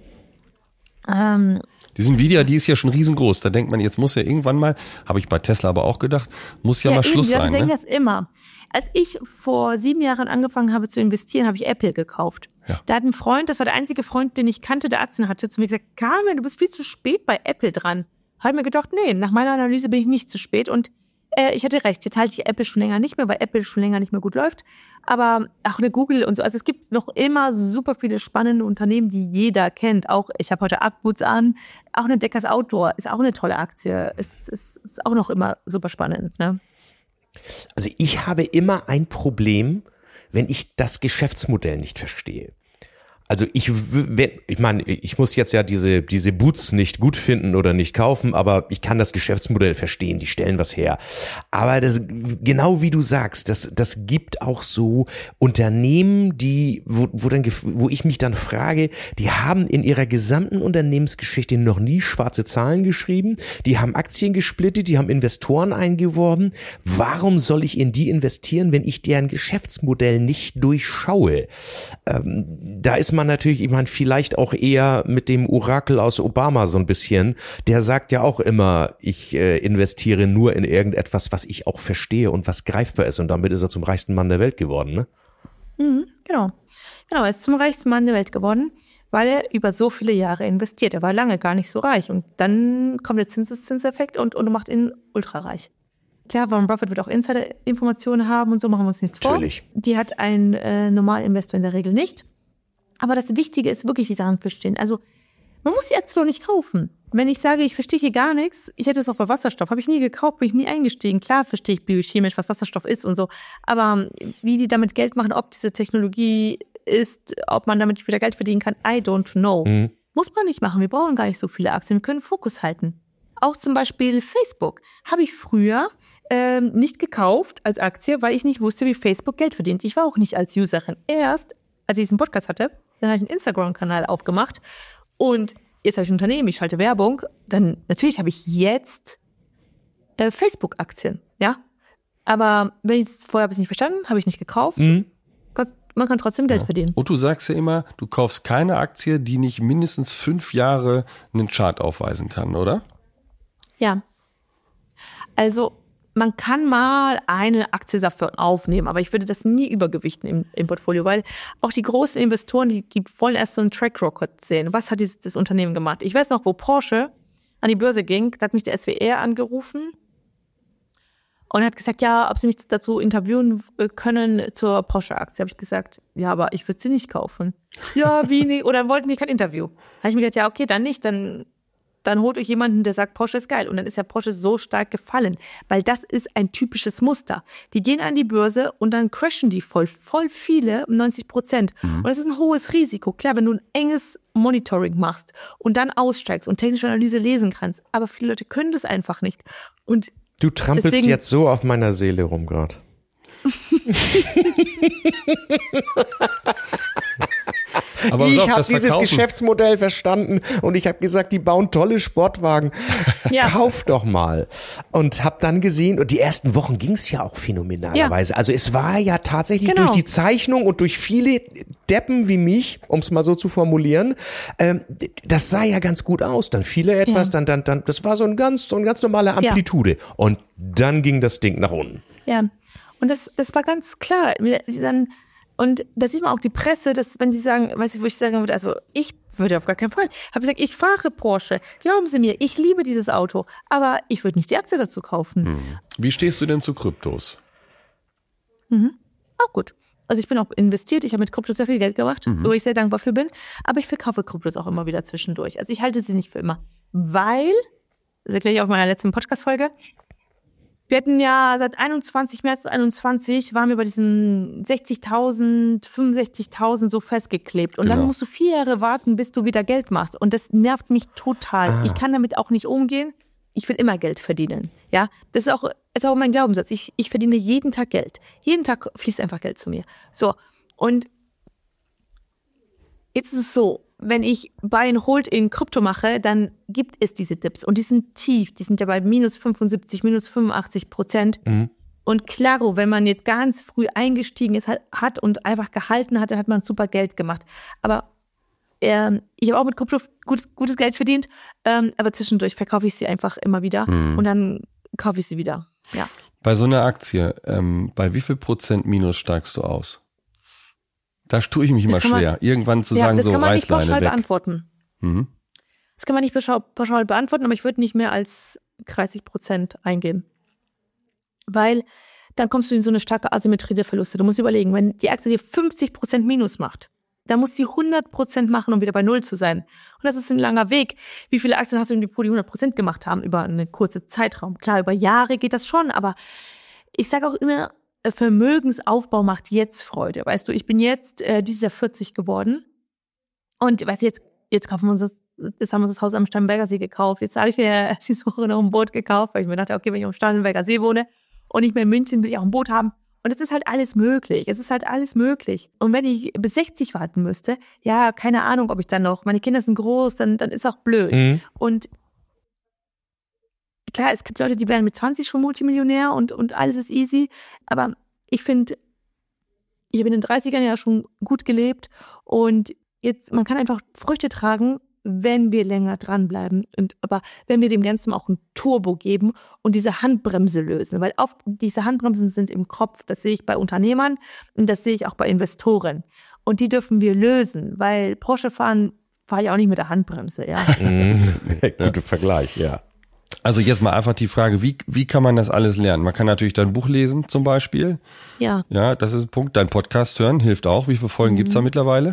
Nvidia, die ist ja schon riesengroß. Da denkt man, jetzt muss ja irgendwann mal, habe ich bei Tesla aber auch gedacht, muss ja mal Schluss sein. Ich denke das immer. Als ich vor 7 Jahren angefangen habe zu investieren, habe ich Apple gekauft. Ja. Da hat ein Freund, das war der einzige Freund, den ich kannte, der Aktien hatte, zu mir gesagt, Carmen, du bist viel zu spät bei Apple dran. Habe mir gedacht, nee, nach meiner Analyse bin ich nicht zu spät und ich hatte recht, jetzt halte ich Apple schon länger nicht mehr, weil Apple schon länger nicht mehr gut läuft. Aber auch eine Google und so. Also es gibt noch immer super viele spannende Unternehmen, die jeder kennt. Auch, ich habe heute Ackboots an, auch eine Deckers Outdoor ist auch eine tolle Aktie. Ist auch noch immer super spannend. Ne? Also ich habe immer ein Problem, wenn ich das Geschäftsmodell nicht verstehe. Also ich meine, ich muss jetzt ja diese Boots nicht gut finden oder nicht kaufen, aber ich kann das Geschäftsmodell verstehen, die stellen was her. Aber das, genau wie du sagst, das gibt auch so Unternehmen, wo ich mich dann frage, die haben in ihrer gesamten Unternehmensgeschichte noch nie schwarze Zahlen geschrieben, die haben Aktien gesplittet, die haben Investoren eingeworben. Warum soll ich in die investieren, wenn ich deren Geschäftsmodell nicht durchschaue? Da ist man natürlich, ich meine, vielleicht auch eher mit dem Orakel aus Obama so ein bisschen, der sagt ja auch immer, ich investiere nur in irgendetwas, was ich auch verstehe und was greifbar ist und damit ist er zum reichsten Mann der Welt geworden, ne? Genau, er ist zum reichsten Mann der Welt geworden, weil er über so viele Jahre investiert. Er war lange gar nicht so reich und dann kommt der Zinseszinseffekt und macht ihn ultra reich. Tja, Warren Buffett wird auch Insider-Informationen haben und so, machen wir uns nichts vor. Natürlich. Die hat ein Normalinvestor in der Regel nicht. Aber das Wichtige ist wirklich, die Sachen verstehen. Also, man muss die Aktien nicht kaufen. Wenn ich sage, ich verstehe hier gar nichts, ich hätte es auch bei Wasserstoff, habe ich nie gekauft, bin ich nie eingestiegen. Klar verstehe ich biochemisch, was Wasserstoff ist und so. Aber wie die damit Geld machen, ob diese Technologie ist, ob man damit wieder Geld verdienen kann, I don't know. Muss man nicht machen. Wir brauchen gar nicht so viele Aktien. Wir können Fokus halten. Auch zum Beispiel Facebook habe ich früher nicht gekauft als Aktie, weil ich nicht wusste, wie Facebook Geld verdient. Ich war auch nicht als Userin. Erst, als ich diesen Podcast hatte, dann habe ich einen Instagram-Kanal aufgemacht und jetzt habe ich ein Unternehmen, ich schalte Werbung, dann natürlich habe ich jetzt Facebook-Aktien, ja. Aber wenn ich es vorher habe ich nicht verstanden, habe ich nicht gekauft. Man kann trotzdem Geld verdienen. Und du sagst ja immer, du kaufst keine Aktie, die nicht mindestens 5 Jahre einen Chart aufweisen kann, oder? Ja. Also man kann mal eine Aktie davon aufnehmen, aber ich würde das nie übergewichten im Portfolio, weil auch die großen Investoren, die wollen erst so einen Track Record sehen. Was hat das Unternehmen gemacht? Ich weiß noch, wo Porsche an die Börse ging, da hat mich der SWR angerufen und hat gesagt, ja, ob sie mich dazu interviewen können zur Porsche-Aktie. Habe ich gesagt, ja, aber ich würde sie nicht kaufen. Ja, wie nicht? Oder wollten die kein Interview? Habe ich mir gedacht, ja, okay, dann nicht, dann holt euch jemanden, der sagt, Porsche ist geil. Und dann ist ja Porsche so stark gefallen, weil das ist ein typisches Muster. Die gehen an die Börse und dann crashen die voll viele, 90%. Und das ist ein hohes Risiko. Klar, wenn du ein enges Monitoring machst und dann aussteigst und technische Analyse lesen kannst, aber viele Leute können das einfach nicht. Und du trampelst deswegen jetzt so auf meiner Seele rum gerade. Aber ich habe dieses Geschäftsmodell verstanden und ich habe gesagt, die bauen tolle Sportwagen. Ja. Kauf doch mal. Und habe dann gesehen, und die ersten Wochen ging es ja auch phänomenalerweise. Ja. Also es war ja tatsächlich durch die Zeichnung und durch viele Deppen wie mich, um es mal so zu formulieren, das sah ja ganz gut aus. Dann fiel etwas, dann das war so eine ganz normale Amplitude. Ja. Und dann ging das Ding nach unten. Ja. Und das war ganz klar. Und da sieht man auch die Presse, dass wenn sie sagen, weißt du, wo ich sagen würde, also ich würde auf gar keinen Fall. Habe gesagt, ich fahre Porsche. Glauben Sie mir, ich liebe dieses Auto. Aber ich würde nicht die Aktie dazu kaufen. Wie stehst du denn zu Kryptos? Auch gut. Also ich bin auch investiert. Ich habe mit Kryptos sehr viel Geld gemacht, wo ich sehr dankbar für bin. Aber ich verkaufe Kryptos auch immer wieder zwischendurch. Also ich halte sie nicht für immer. Weil, das erkläre ich auch in meiner letzten Podcast-Folge, wir hatten ja seit März 21 waren wir bei diesen 60.000, 65.000 so festgeklebt. Und dann musst du 4 Jahre warten, bis du wieder Geld machst. Und das nervt mich total. Ich kann damit auch nicht umgehen. Ich will immer Geld verdienen. Ja, das ist auch mein Glaubenssatz. Ich verdiene jeden Tag Geld. Jeden Tag fließt einfach Geld zu mir. So. Und jetzt ist es so, wenn ich Buy and Hold in Krypto mache, dann gibt es diese Dips. Und die sind tief. Die sind ja bei minus 75, minus 85%. Und klaro, wenn man jetzt ganz früh eingestiegen ist, hat und einfach gehalten hat, dann hat man super Geld gemacht. Aber ich habe auch mit Krypto gutes Geld verdient. Aber zwischendurch verkaufe ich sie einfach immer wieder. Und dann kaufe ich sie wieder. Ja. Bei so einer Aktie, bei wie viel Prozent Minus steigst du aus? Da tue ich mich immer schwer, irgendwann zu sagen, so Reißleine weg. Das kann man nicht pauschal beantworten. Das kann man nicht pauschal beantworten, aber ich würde nicht mehr als 30% eingehen. Weil dann kommst du in so eine starke Asymmetrie der Verluste. Du musst überlegen, wenn die Aktie dir 50% Minus macht, dann muss sie 100% machen, um wieder bei Null zu sein. Und das ist ein langer Weg. Wie viele Aktien hast du in Depot, die 100% gemacht haben über einen kurzen Zeitraum? Klar, über Jahre geht das schon, aber ich sage auch immer, Vermögensaufbau macht jetzt Freude. Weißt du, ich bin jetzt dieses Jahr 40 geworden und weißt du, jetzt kaufen wir uns jetzt haben wir uns das Haus am Starnberger See gekauft. Jetzt habe ich mir diese Woche noch ein Boot gekauft, weil ich mir dachte, okay, wenn ich am Starnberger See wohne und nicht mehr in München, will ich auch ein Boot haben. Und es ist halt alles möglich. Es ist halt alles möglich. Und wenn ich bis 60 warten müsste, ja, keine Ahnung, ob ich dann noch, meine Kinder sind groß, dann ist auch blöd. Und klar, es gibt Leute, die werden mit 20 schon Multimillionär und alles ist easy. Aber ich finde, ich habe in den 30ern ja schon gut gelebt und jetzt, man kann einfach Früchte tragen, wenn wir länger dranbleiben. Aber wenn wir dem Ganzen auch ein Turbo geben und diese Handbremse lösen. Weil oft diese Handbremsen sind im Kopf, das sehe ich bei Unternehmern und das sehe ich auch bei Investoren. Und die dürfen wir lösen, weil Porsche fahren war ja auch nicht mit der Handbremse. Ja. Guter Vergleich, ja. Also jetzt mal einfach die Frage, wie kann man das alles lernen? Man kann natürlich dein Buch lesen zum Beispiel. Ja. Ja, das ist ein Punkt. Dein Podcast hören hilft auch. Wie viele Folgen gibt's da mittlerweile?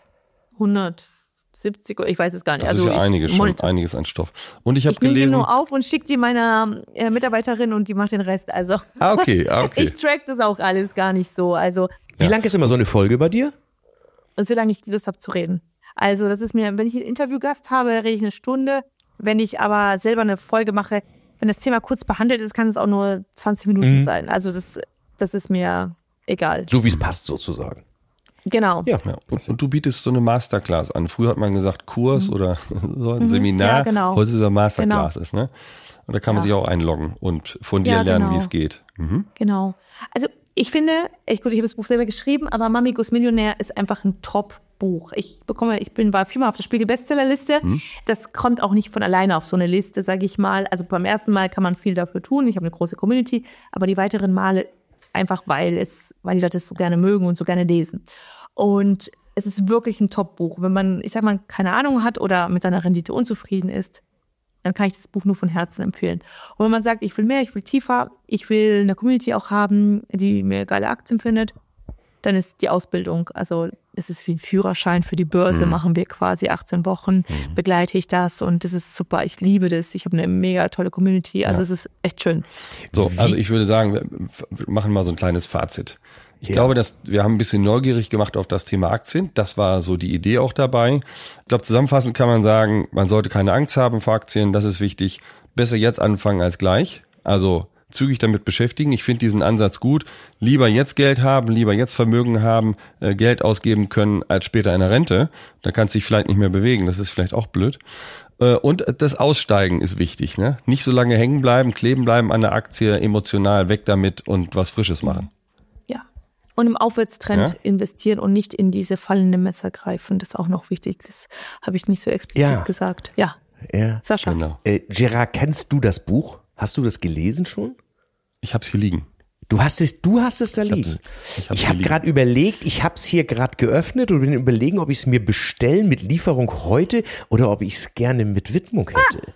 170, ich weiß es gar nicht. Das ist ja einiges an Stoff. Und ich habe gelesen. Ich nehme die nur auf und schicke die meiner Mitarbeiterin und die macht den Rest. Also okay. Ich track das auch alles gar nicht so. Also wie lang ist immer so eine Folge bei dir? Solange ich Lust habe zu reden. Also das ist mir, wenn ich einen Interviewgast habe, rede ich 1 Stunde. Wenn ich aber selber eine Folge mache, wenn das Thema kurz behandelt ist, kann es auch nur 20 Minuten sein. Also das ist mir egal. So wie es passt sozusagen. Genau. Ja. Und du bietest so eine Masterclass an. Früher hat man gesagt Kurs oder so ein Seminar. Ja, genau. Heute ist es Masterclasses, ne? Und da kann man sich auch einloggen und von dir lernen, wie es geht. Genau. Also ich finde, ich habe das Buch selber geschrieben, aber Mami Goes Millionär ist einfach ein Buch. Ich war 4-mal auf der Spiegel-Bestsellerliste. Das kommt auch nicht von alleine auf so eine Liste, sage ich mal. Also beim ersten Mal kann man viel dafür tun. Ich habe eine große Community, aber die weiteren Male einfach, weil die Leute es so gerne mögen und so gerne lesen. Und es ist wirklich ein Top-Buch. Wenn man, keine Ahnung hat oder mit seiner Rendite unzufrieden ist, dann kann ich das Buch nur von Herzen empfehlen. Und wenn man sagt, ich will mehr, ich will tiefer, ich will eine Community auch haben, die mir geile Aktien findet, dann ist die Ausbildung, also es ist wie ein Führerschein für die Börse, machen wir quasi 18 Wochen, begleite ich das und das ist super, ich liebe das, ich habe eine mega tolle Community, also es ist echt schön. So, also ich würde sagen, wir machen mal so ein kleines Fazit. Ich glaube, dass wir haben ein bisschen neugierig gemacht auf das Thema Aktien. Das war so die Idee auch dabei. Ich glaube, zusammenfassend kann man sagen, man sollte keine Angst haben vor Aktien, das ist wichtig. Besser jetzt anfangen als gleich. Also zügig damit beschäftigen. Ich finde diesen Ansatz gut. Lieber jetzt Geld haben, lieber jetzt Vermögen haben, Geld ausgeben können als später in der Rente. Da kannst du dich vielleicht nicht mehr bewegen. Das ist vielleicht auch blöd. Und das Aussteigen ist wichtig, ne? Nicht so lange hängen bleiben, kleben bleiben an der Aktie, emotional weg damit und was Frisches machen. Und im Aufwärtstrend investieren und nicht in diese fallende Messer greifen. Das ist auch noch wichtig. Das habe ich nicht so explizit gesagt. Ja. Sascha. Genau. Gerard, kennst du das Buch? Hast du das gelesen schon? Ich habe es hier liegen. Du hast es da liegen. Ich habe gerade überlegt, ich habe es hier gerade geöffnet und bin überlegen, ob ich es mir bestellen mit Lieferung heute oder ob ich es gerne mit Widmung hätte.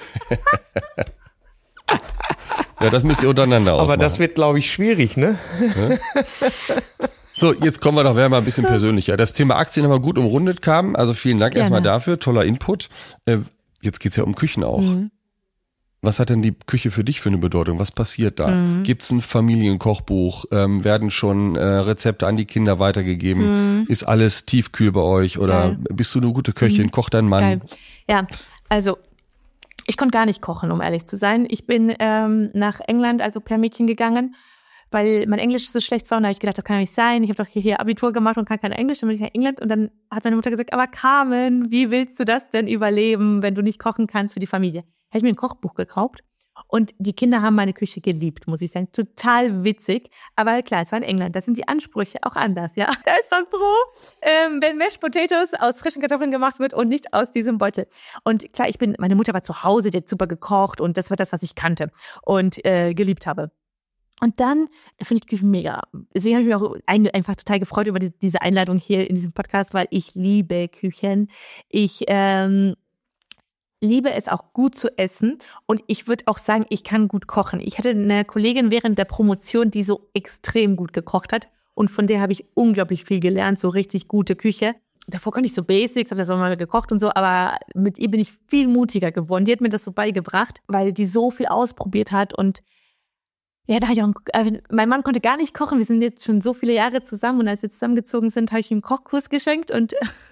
Ja, das müsst ihr untereinander ausmachen. Aber das wird, glaube ich, schwierig, ne? Ja. So, jetzt werden wir mal ein bisschen persönlicher. Das Thema Aktien haben wir gut umrundet, Carmen. Also vielen Dank erstmal dafür. Toller Input. Jetzt geht's ja um Küchen auch. Was hat denn die Küche für dich für eine Bedeutung? Was passiert da? Gibt's ein Familienkochbuch? Werden schon Rezepte an die Kinder weitergegeben? Ist alles tiefkühl bei euch? Oder bist du eine gute Köchin? Kocht dein Mann? Geil. Ja, also ich konnte gar nicht kochen, um ehrlich zu sein. Ich bin nach England, also per Mädchen gegangen, weil mein Englisch so schlecht war. Und da habe ich gedacht, das kann ja nicht sein. Ich habe doch hier Abitur gemacht und kann kein Englisch. Dann bin ich nach England und dann hat meine Mutter gesagt, aber Carmen, wie willst du das denn überleben, wenn du nicht kochen kannst für die Familie? Habe ich mir ein Kochbuch gekauft. Und die Kinder haben meine Küche geliebt, muss ich sagen. Total witzig. Aber klar, es war in England. Da sind die Ansprüche auch anders, ja. Da ist man froh, wenn Mashed Potatoes aus frischen Kartoffeln gemacht wird und nicht aus diesem Beutel. Und klar, meine Mutter war zu Hause, die hat super gekocht und das war das, was ich kannte und geliebt habe. Und dann finde ich Küchen mega. Deswegen habe ich mich auch einfach total gefreut über diese Einladung hier in diesem Podcast, weil ich liebe Küchen. Ich liebe es auch gut zu essen und ich würde auch sagen, ich kann gut kochen. Ich hatte eine Kollegin während der Promotion, die so extrem gut gekocht hat und von der habe ich unglaublich viel gelernt, so richtig gute Küche. Davor konnte ich so Basics, habe das auch mal gekocht und so, aber mit ihr bin ich viel mutiger geworden. Die hat mir das so beigebracht, weil die so viel ausprobiert hat und ja, da habe ich auch mein Mann konnte gar nicht kochen. Wir sind jetzt schon so viele Jahre zusammen und als wir zusammengezogen sind, habe ich ihm einen Kochkurs geschenkt und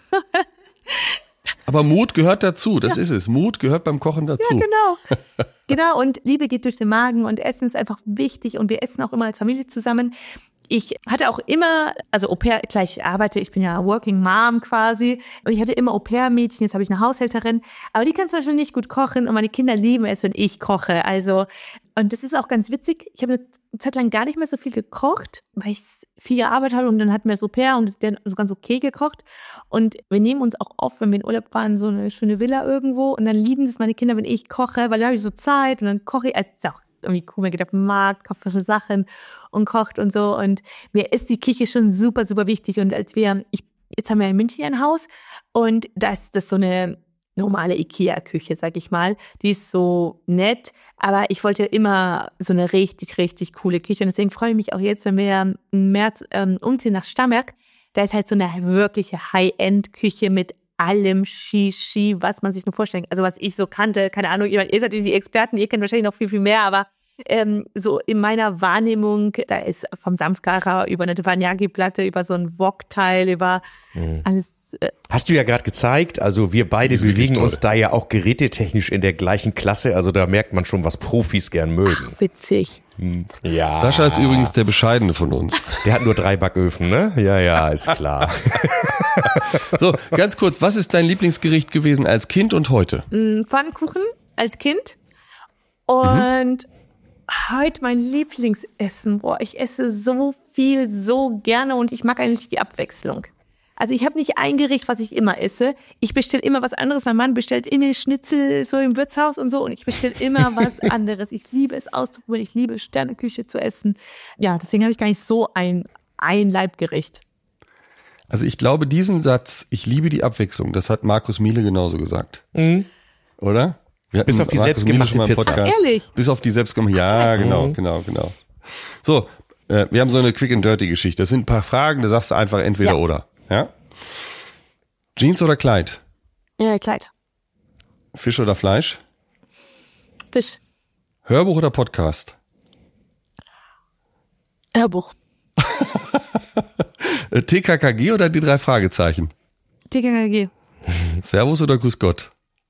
aber Mut gehört dazu, das ist es. Mut gehört beim Kochen dazu. Ja, genau. Genau, und Liebe geht durch den Magen und Essen ist einfach wichtig und wir essen auch immer als Familie zusammen. Ich hatte auch immer, also Au-pair, klar, ich bin ja Working Mom quasi und ich hatte immer Au-pair-Mädchen, jetzt habe ich eine Haushälterin, aber die kann zum Beispiel nicht gut kochen und meine Kinder lieben es, wenn ich koche, also und das ist auch ganz witzig, ich habe eine Zeit lang gar nicht mehr so viel gekocht, weil ich viel gearbeitet habe und dann hatten wir das Au-pair und der hat so ganz okay gekocht und wir nehmen uns auch oft, wenn wir in Urlaub fahren, so eine schöne Villa irgendwo und dann lieben es meine Kinder, wenn ich koche, weil da habe ich so Zeit und dann koche ich, also ist auch irgendwie cool, man geht auf den Markt, kauft frische Sachen und kocht und so und mir ist die Küche schon super, super wichtig und jetzt haben wir in München ein Haus und da ist das so eine normale Ikea-Küche, sag ich mal, die ist so nett, aber ich wollte immer so eine richtig, richtig coole Küche und deswegen freue ich mich auch jetzt, wenn wir im März umziehen nach Starnberg, da ist halt so eine wirkliche High-End-Küche mit allem Shishi, was man sich nur vorstellen kann. Also was ich so kannte, keine Ahnung, ihr seid natürlich die Experten, ihr kennt wahrscheinlich noch viel, viel mehr, aber so in meiner Wahrnehmung, da ist vom Sanftgarer über eine Teppanyaki-Platte, über so ein Wok-Teil, über alles. Hast du ja gerade gezeigt, also wir beide bewegen uns da ja auch gerätetechnisch in der gleichen Klasse, also da merkt man schon, was Profis gern mögen. Ach, witzig. Ja. Sascha ist übrigens der Bescheidene von uns. Der hat nur 3 Backöfen, ne? Ja, ist klar. So, ganz kurz, was ist dein Lieblingsgericht gewesen als Kind und heute? Pfannkuchen als Kind und heute mein Lieblingsessen. Boah, ich esse so viel, so gerne und ich mag eigentlich die Abwechslung. Also ich habe nicht ein Gericht, was ich immer esse. Ich bestelle immer was anderes. Mein Mann bestellt immer Schnitzel so im Wirtshaus und so und ich bestelle immer was anderes. Ich liebe es auszuprobieren, ich liebe Sterneküche zu essen. Ja, deswegen habe ich gar nicht so ein Leibgericht. Also ich glaube, diesen Satz, ich liebe die Abwechslung, das hat Markus Miele genauso gesagt. Mhm. Oder? Bis auf die selbstgemachte Pizza. Ach, ehrlich? Bis auf die selbstgemachte, ja, genau. So, wir haben so eine Quick and Dirty Geschichte. Das sind ein paar Fragen, da sagst du einfach entweder oder. Ja? Jeans oder Kleid? Kleid. Fisch oder Fleisch? Fisch. Hörbuch oder Podcast? Hörbuch. TKKG oder die 3 Fragezeichen? TKKG. Servus oder Grüß Gott?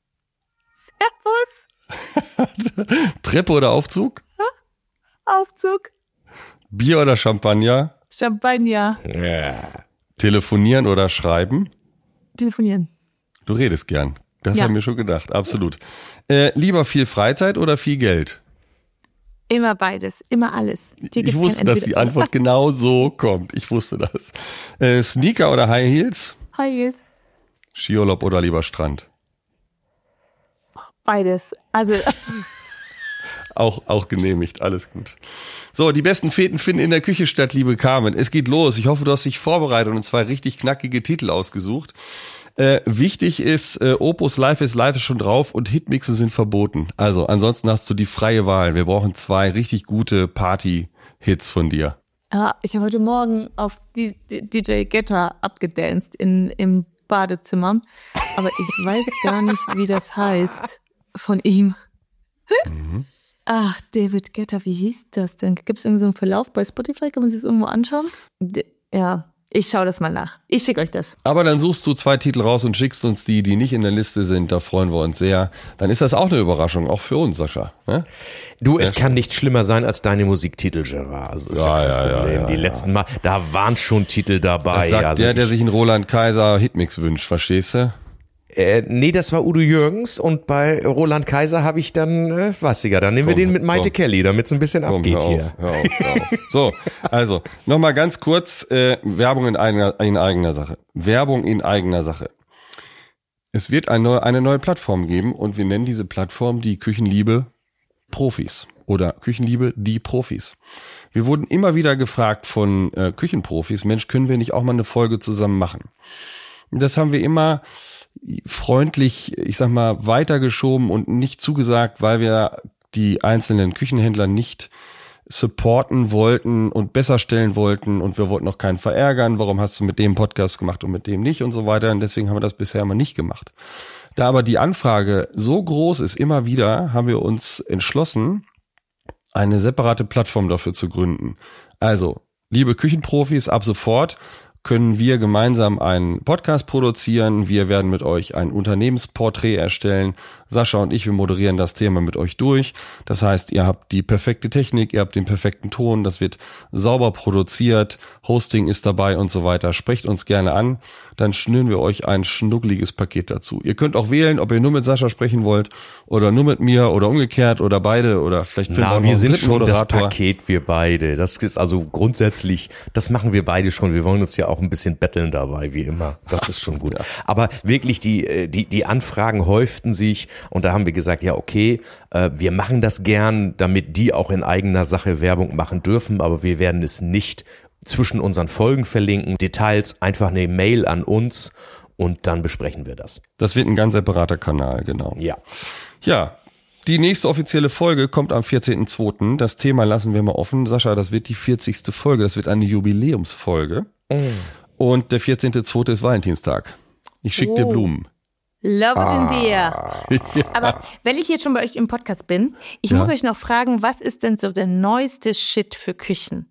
Servus. Treppe oder Aufzug? Aufzug. Bier oder Champagner? Champagner. Telefonieren oder schreiben? Telefonieren. Du redest gern. Das haben wir schon gedacht, absolut. Lieber viel Freizeit oder viel Geld? Immer beides, immer alles. Ich wusste, dass die Antwort genau so kommt. Ich wusste das. Sneaker oder High Heels? High Heels. Skiurlaub oder lieber Strand? Beides. Also Auch genehmigt, alles gut. So, die besten Feten finden in der Küche statt, liebe Carmen. Es geht los. Ich hoffe, du hast dich vorbereitet und 2 richtig knackige Titel ausgesucht. Wichtig ist, Opus Live is Live ist schon drauf und Hitmixe sind verboten. Also, ansonsten hast du die freie Wahl. Wir brauchen 2 richtig gute Party-Hits von dir. Ja, ich habe heute Morgen auf DJ Getter abgedanced im Badezimmer, aber ich weiß gar nicht, wie das heißt von ihm. Ach, David Guetta, wie hieß das denn? Gibt es irgendwie so einen Verlauf bei Spotify? Kann man sich das irgendwo anschauen? Ja, ich schaue das mal nach. Ich schicke euch das. Aber dann suchst du 2 Titel raus und schickst uns die nicht in der Liste sind. Da freuen wir uns sehr. Dann ist das auch eine Überraschung, auch für uns, Sascha. Ne? Du, es kann nicht schlimmer sein als deine Musiktitel, Gerard. Also ist ja. Die letzten Mal, da waren schon Titel dabei. Das sagt also der sich einen Roland Kaiser Hitmix wünscht, verstehst du? Nee, das war Udo Jürgens und bei Roland Kaiser habe ich dann, weiß ich ja, dann nehmen wir den mit Maite Kelly, damit es ein bisschen abgeht hier. Hör auf. So, also, nochmal ganz kurz, Werbung in eigener Sache. Werbung in eigener Sache. Es wird eine neue Plattform geben und wir nennen diese Plattform die Küchenliebe Profis oder Küchenliebe die Profis. Wir wurden immer wieder gefragt von Küchenprofis, Mensch, können wir nicht auch mal eine Folge zusammen machen? Das haben wir immer freundlich, ich sag mal, weitergeschoben und nicht zugesagt, weil wir die einzelnen Küchenhändler nicht supporten wollten und besser stellen wollten und wir wollten auch keinen verärgern. Warum hast du mit dem Podcast gemacht und mit dem nicht und so weiter? Und deswegen haben wir das bisher immer nicht gemacht. Da aber die Anfrage so groß ist, immer wieder, haben wir uns entschlossen, eine separate Plattform dafür zu gründen. Also, liebe Küchenprofis, ab sofort können wir gemeinsam einen Podcast produzieren. Wir werden mit euch ein Unternehmensporträt erstellen. Sascha und ich, wir moderieren das Thema mit euch durch. Das heißt, ihr habt die perfekte Technik, ihr habt den perfekten Ton, das wird sauber produziert, Hosting ist dabei und so weiter. Sprecht uns gerne an, dann schnüren wir euch ein schnuckeliges Paket dazu. Ihr könnt auch wählen, ob ihr nur mit Sascha sprechen wollt oder nur mit mir oder umgekehrt oder beide oder vielleicht finden wir auch noch einen dritten Moderator. Das Paket, wir beide. Das ist also grundsätzlich, das machen wir beide schon. Wir wollen uns ja auch ein bisschen betteln dabei, wie immer. Das ist schon gut. Aber wirklich, die Anfragen häuften sich und da haben wir gesagt, ja okay, wir machen das gern, damit die auch in eigener Sache Werbung machen dürfen, aber wir werden es nicht zwischen unseren Folgen verlinken. Details einfach eine Mail an uns und dann besprechen wir das. Das wird ein ganz separater Kanal, genau. Ja, die nächste offizielle Folge kommt am 14.02. Das Thema lassen wir mal offen. Sascha, das wird die 40. Folge, das wird eine Jubiläumsfolge. Und der 14.02. ist Valentinstag. Ich schicke dir Blumen. Love it in the air. Aber wenn ich jetzt schon bei euch im Podcast bin, ich muss euch noch fragen, was ist denn so der neueste Shit für Küchen?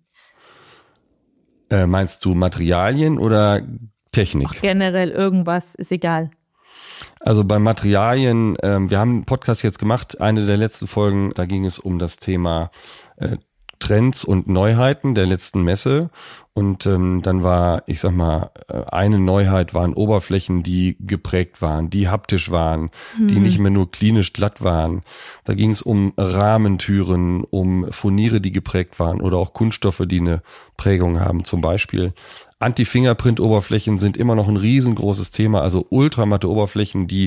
Meinst du Materialien oder Technik? Ach, generell irgendwas, ist egal. Also bei Materialien, wir haben einen Podcast jetzt gemacht, eine der letzten Folgen, da ging es um das Thema Trends und Neuheiten der letzten Messe. Und dann war, ich sag mal, eine Neuheit waren Oberflächen, die geprägt waren, die haptisch waren, die nicht mehr nur klinisch glatt waren. Da ging es um Rahmentüren, um Furniere, die geprägt waren oder auch Kunststoffe, die eine Prägung haben zum Beispiel. Anti-Fingerprint-Oberflächen sind immer noch ein riesengroßes Thema, also ultramatte Oberflächen, die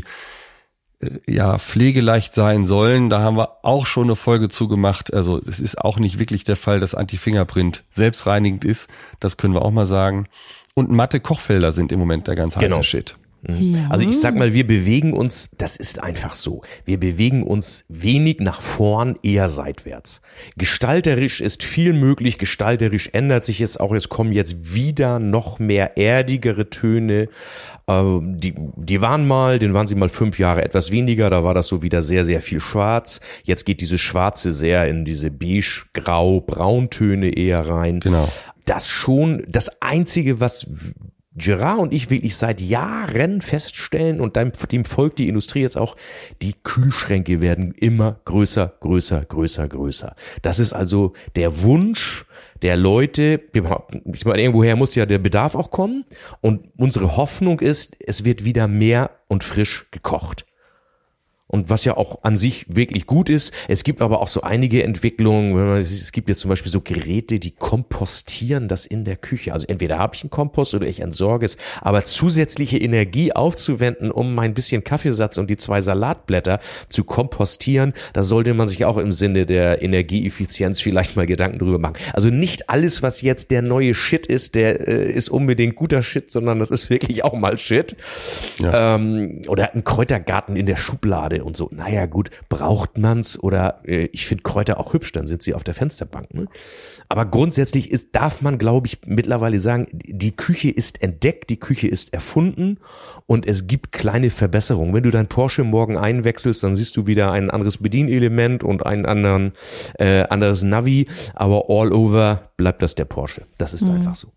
pflegeleicht sein sollen. Da haben wir auch schon eine Folge zu gemacht. Also es ist auch nicht wirklich der Fall, dass Anti-Fingerprint selbstreinigend ist. Das können wir auch mal sagen. Und matte Kochfelder sind im Moment der ganz heiße Shit. Ja. Also ich sag mal, wir bewegen uns, das ist einfach so, wir bewegen uns wenig nach vorn, eher seitwärts. Gestalterisch ist viel möglich, gestalterisch ändert sich jetzt auch, es kommen jetzt wieder noch mehr erdigere Töne. Die waren sie mal 5 Jahre etwas weniger, da war das so wieder sehr, sehr viel schwarz. Jetzt geht dieses Schwarze sehr in diese beige, grau, Brauntöne eher rein. Genau. Das schon, das Einzige, was Gerard und ich wirklich seit Jahren feststellen und dem folgt die Industrie jetzt auch, die Kühlschränke werden immer größer, größer, größer, größer. Das ist also der Wunsch der Leute, ich meine, irgendwoher muss ja der Bedarf auch kommen und unsere Hoffnung ist, es wird wieder mehr und frisch gekocht. Und was ja auch an sich wirklich gut ist, es gibt aber auch so einige Entwicklungen, es gibt jetzt zum Beispiel so Geräte, die kompostieren das in der Küche. Also entweder habe ich einen Kompost oder ich entsorge es, aber zusätzliche Energie aufzuwenden, um mein bisschen Kaffeesatz und die 2 Salatblätter zu kompostieren, da sollte man sich auch im Sinne der Energieeffizienz vielleicht mal Gedanken drüber machen. Also nicht alles, was jetzt der neue Shit ist, der ist unbedingt guter Shit, sondern das ist wirklich auch mal Shit. Ja. Oder ein Kräutergarten in der Schublade und so. Naja gut, braucht man's oder ich finde Kräuter auch hübsch, dann sind sie auf der Fensterbank. Ne? Aber grundsätzlich darf man, glaube ich, mittlerweile sagen, die Küche ist entdeckt, die Küche ist erfunden und es gibt kleine Verbesserungen. Wenn du dein Porsche morgen einwechselst, dann siehst du wieder ein anderes Bedienelement und ein anderes Navi, aber all over bleibt das der Porsche. Das ist einfach so.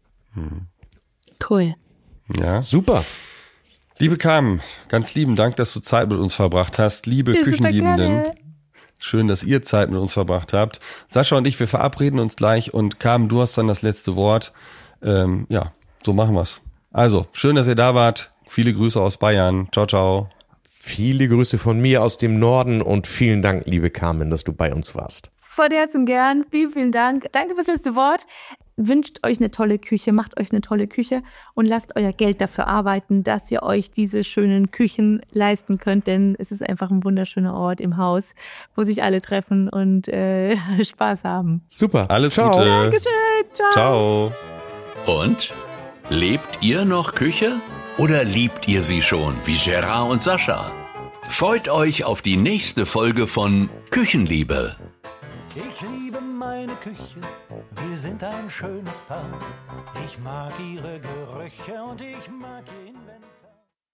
Cool. Ja. Super. Liebe Carmen, ganz lieben Dank, dass du Zeit mit uns verbracht hast. Liebe Küchenliebenden, schön, dass ihr Zeit mit uns verbracht habt. Sascha und ich, wir verabreden uns gleich und Carmen, du hast dann das letzte Wort. Ja, so machen wir's. Also, schön, dass ihr da wart. Viele Grüße aus Bayern. Ciao, ciao. Viele Grüße von mir aus dem Norden und vielen Dank, liebe Carmen, dass du bei uns warst. Von Herzen gern. Vielen, vielen Dank. Danke fürs letzte Wort. Wünscht euch eine tolle Küche, macht euch eine tolle Küche und lasst euer Geld dafür arbeiten, dass ihr euch diese schönen Küchen leisten könnt, denn es ist einfach ein wunderschöner Ort im Haus, wo sich alle treffen und Spaß haben. Super. Alles Ciao. Gute. Dankeschön. Ciao. Ciao. Und? Lebt ihr noch Küche? Oder liebt ihr sie schon, wie Gerard und Sascha? Freut euch auf die nächste Folge von Küchenliebe. Ich liebe meine Küche, wir sind ein schönes Paar. Ich mag ihre Gerüche und ich mag ihr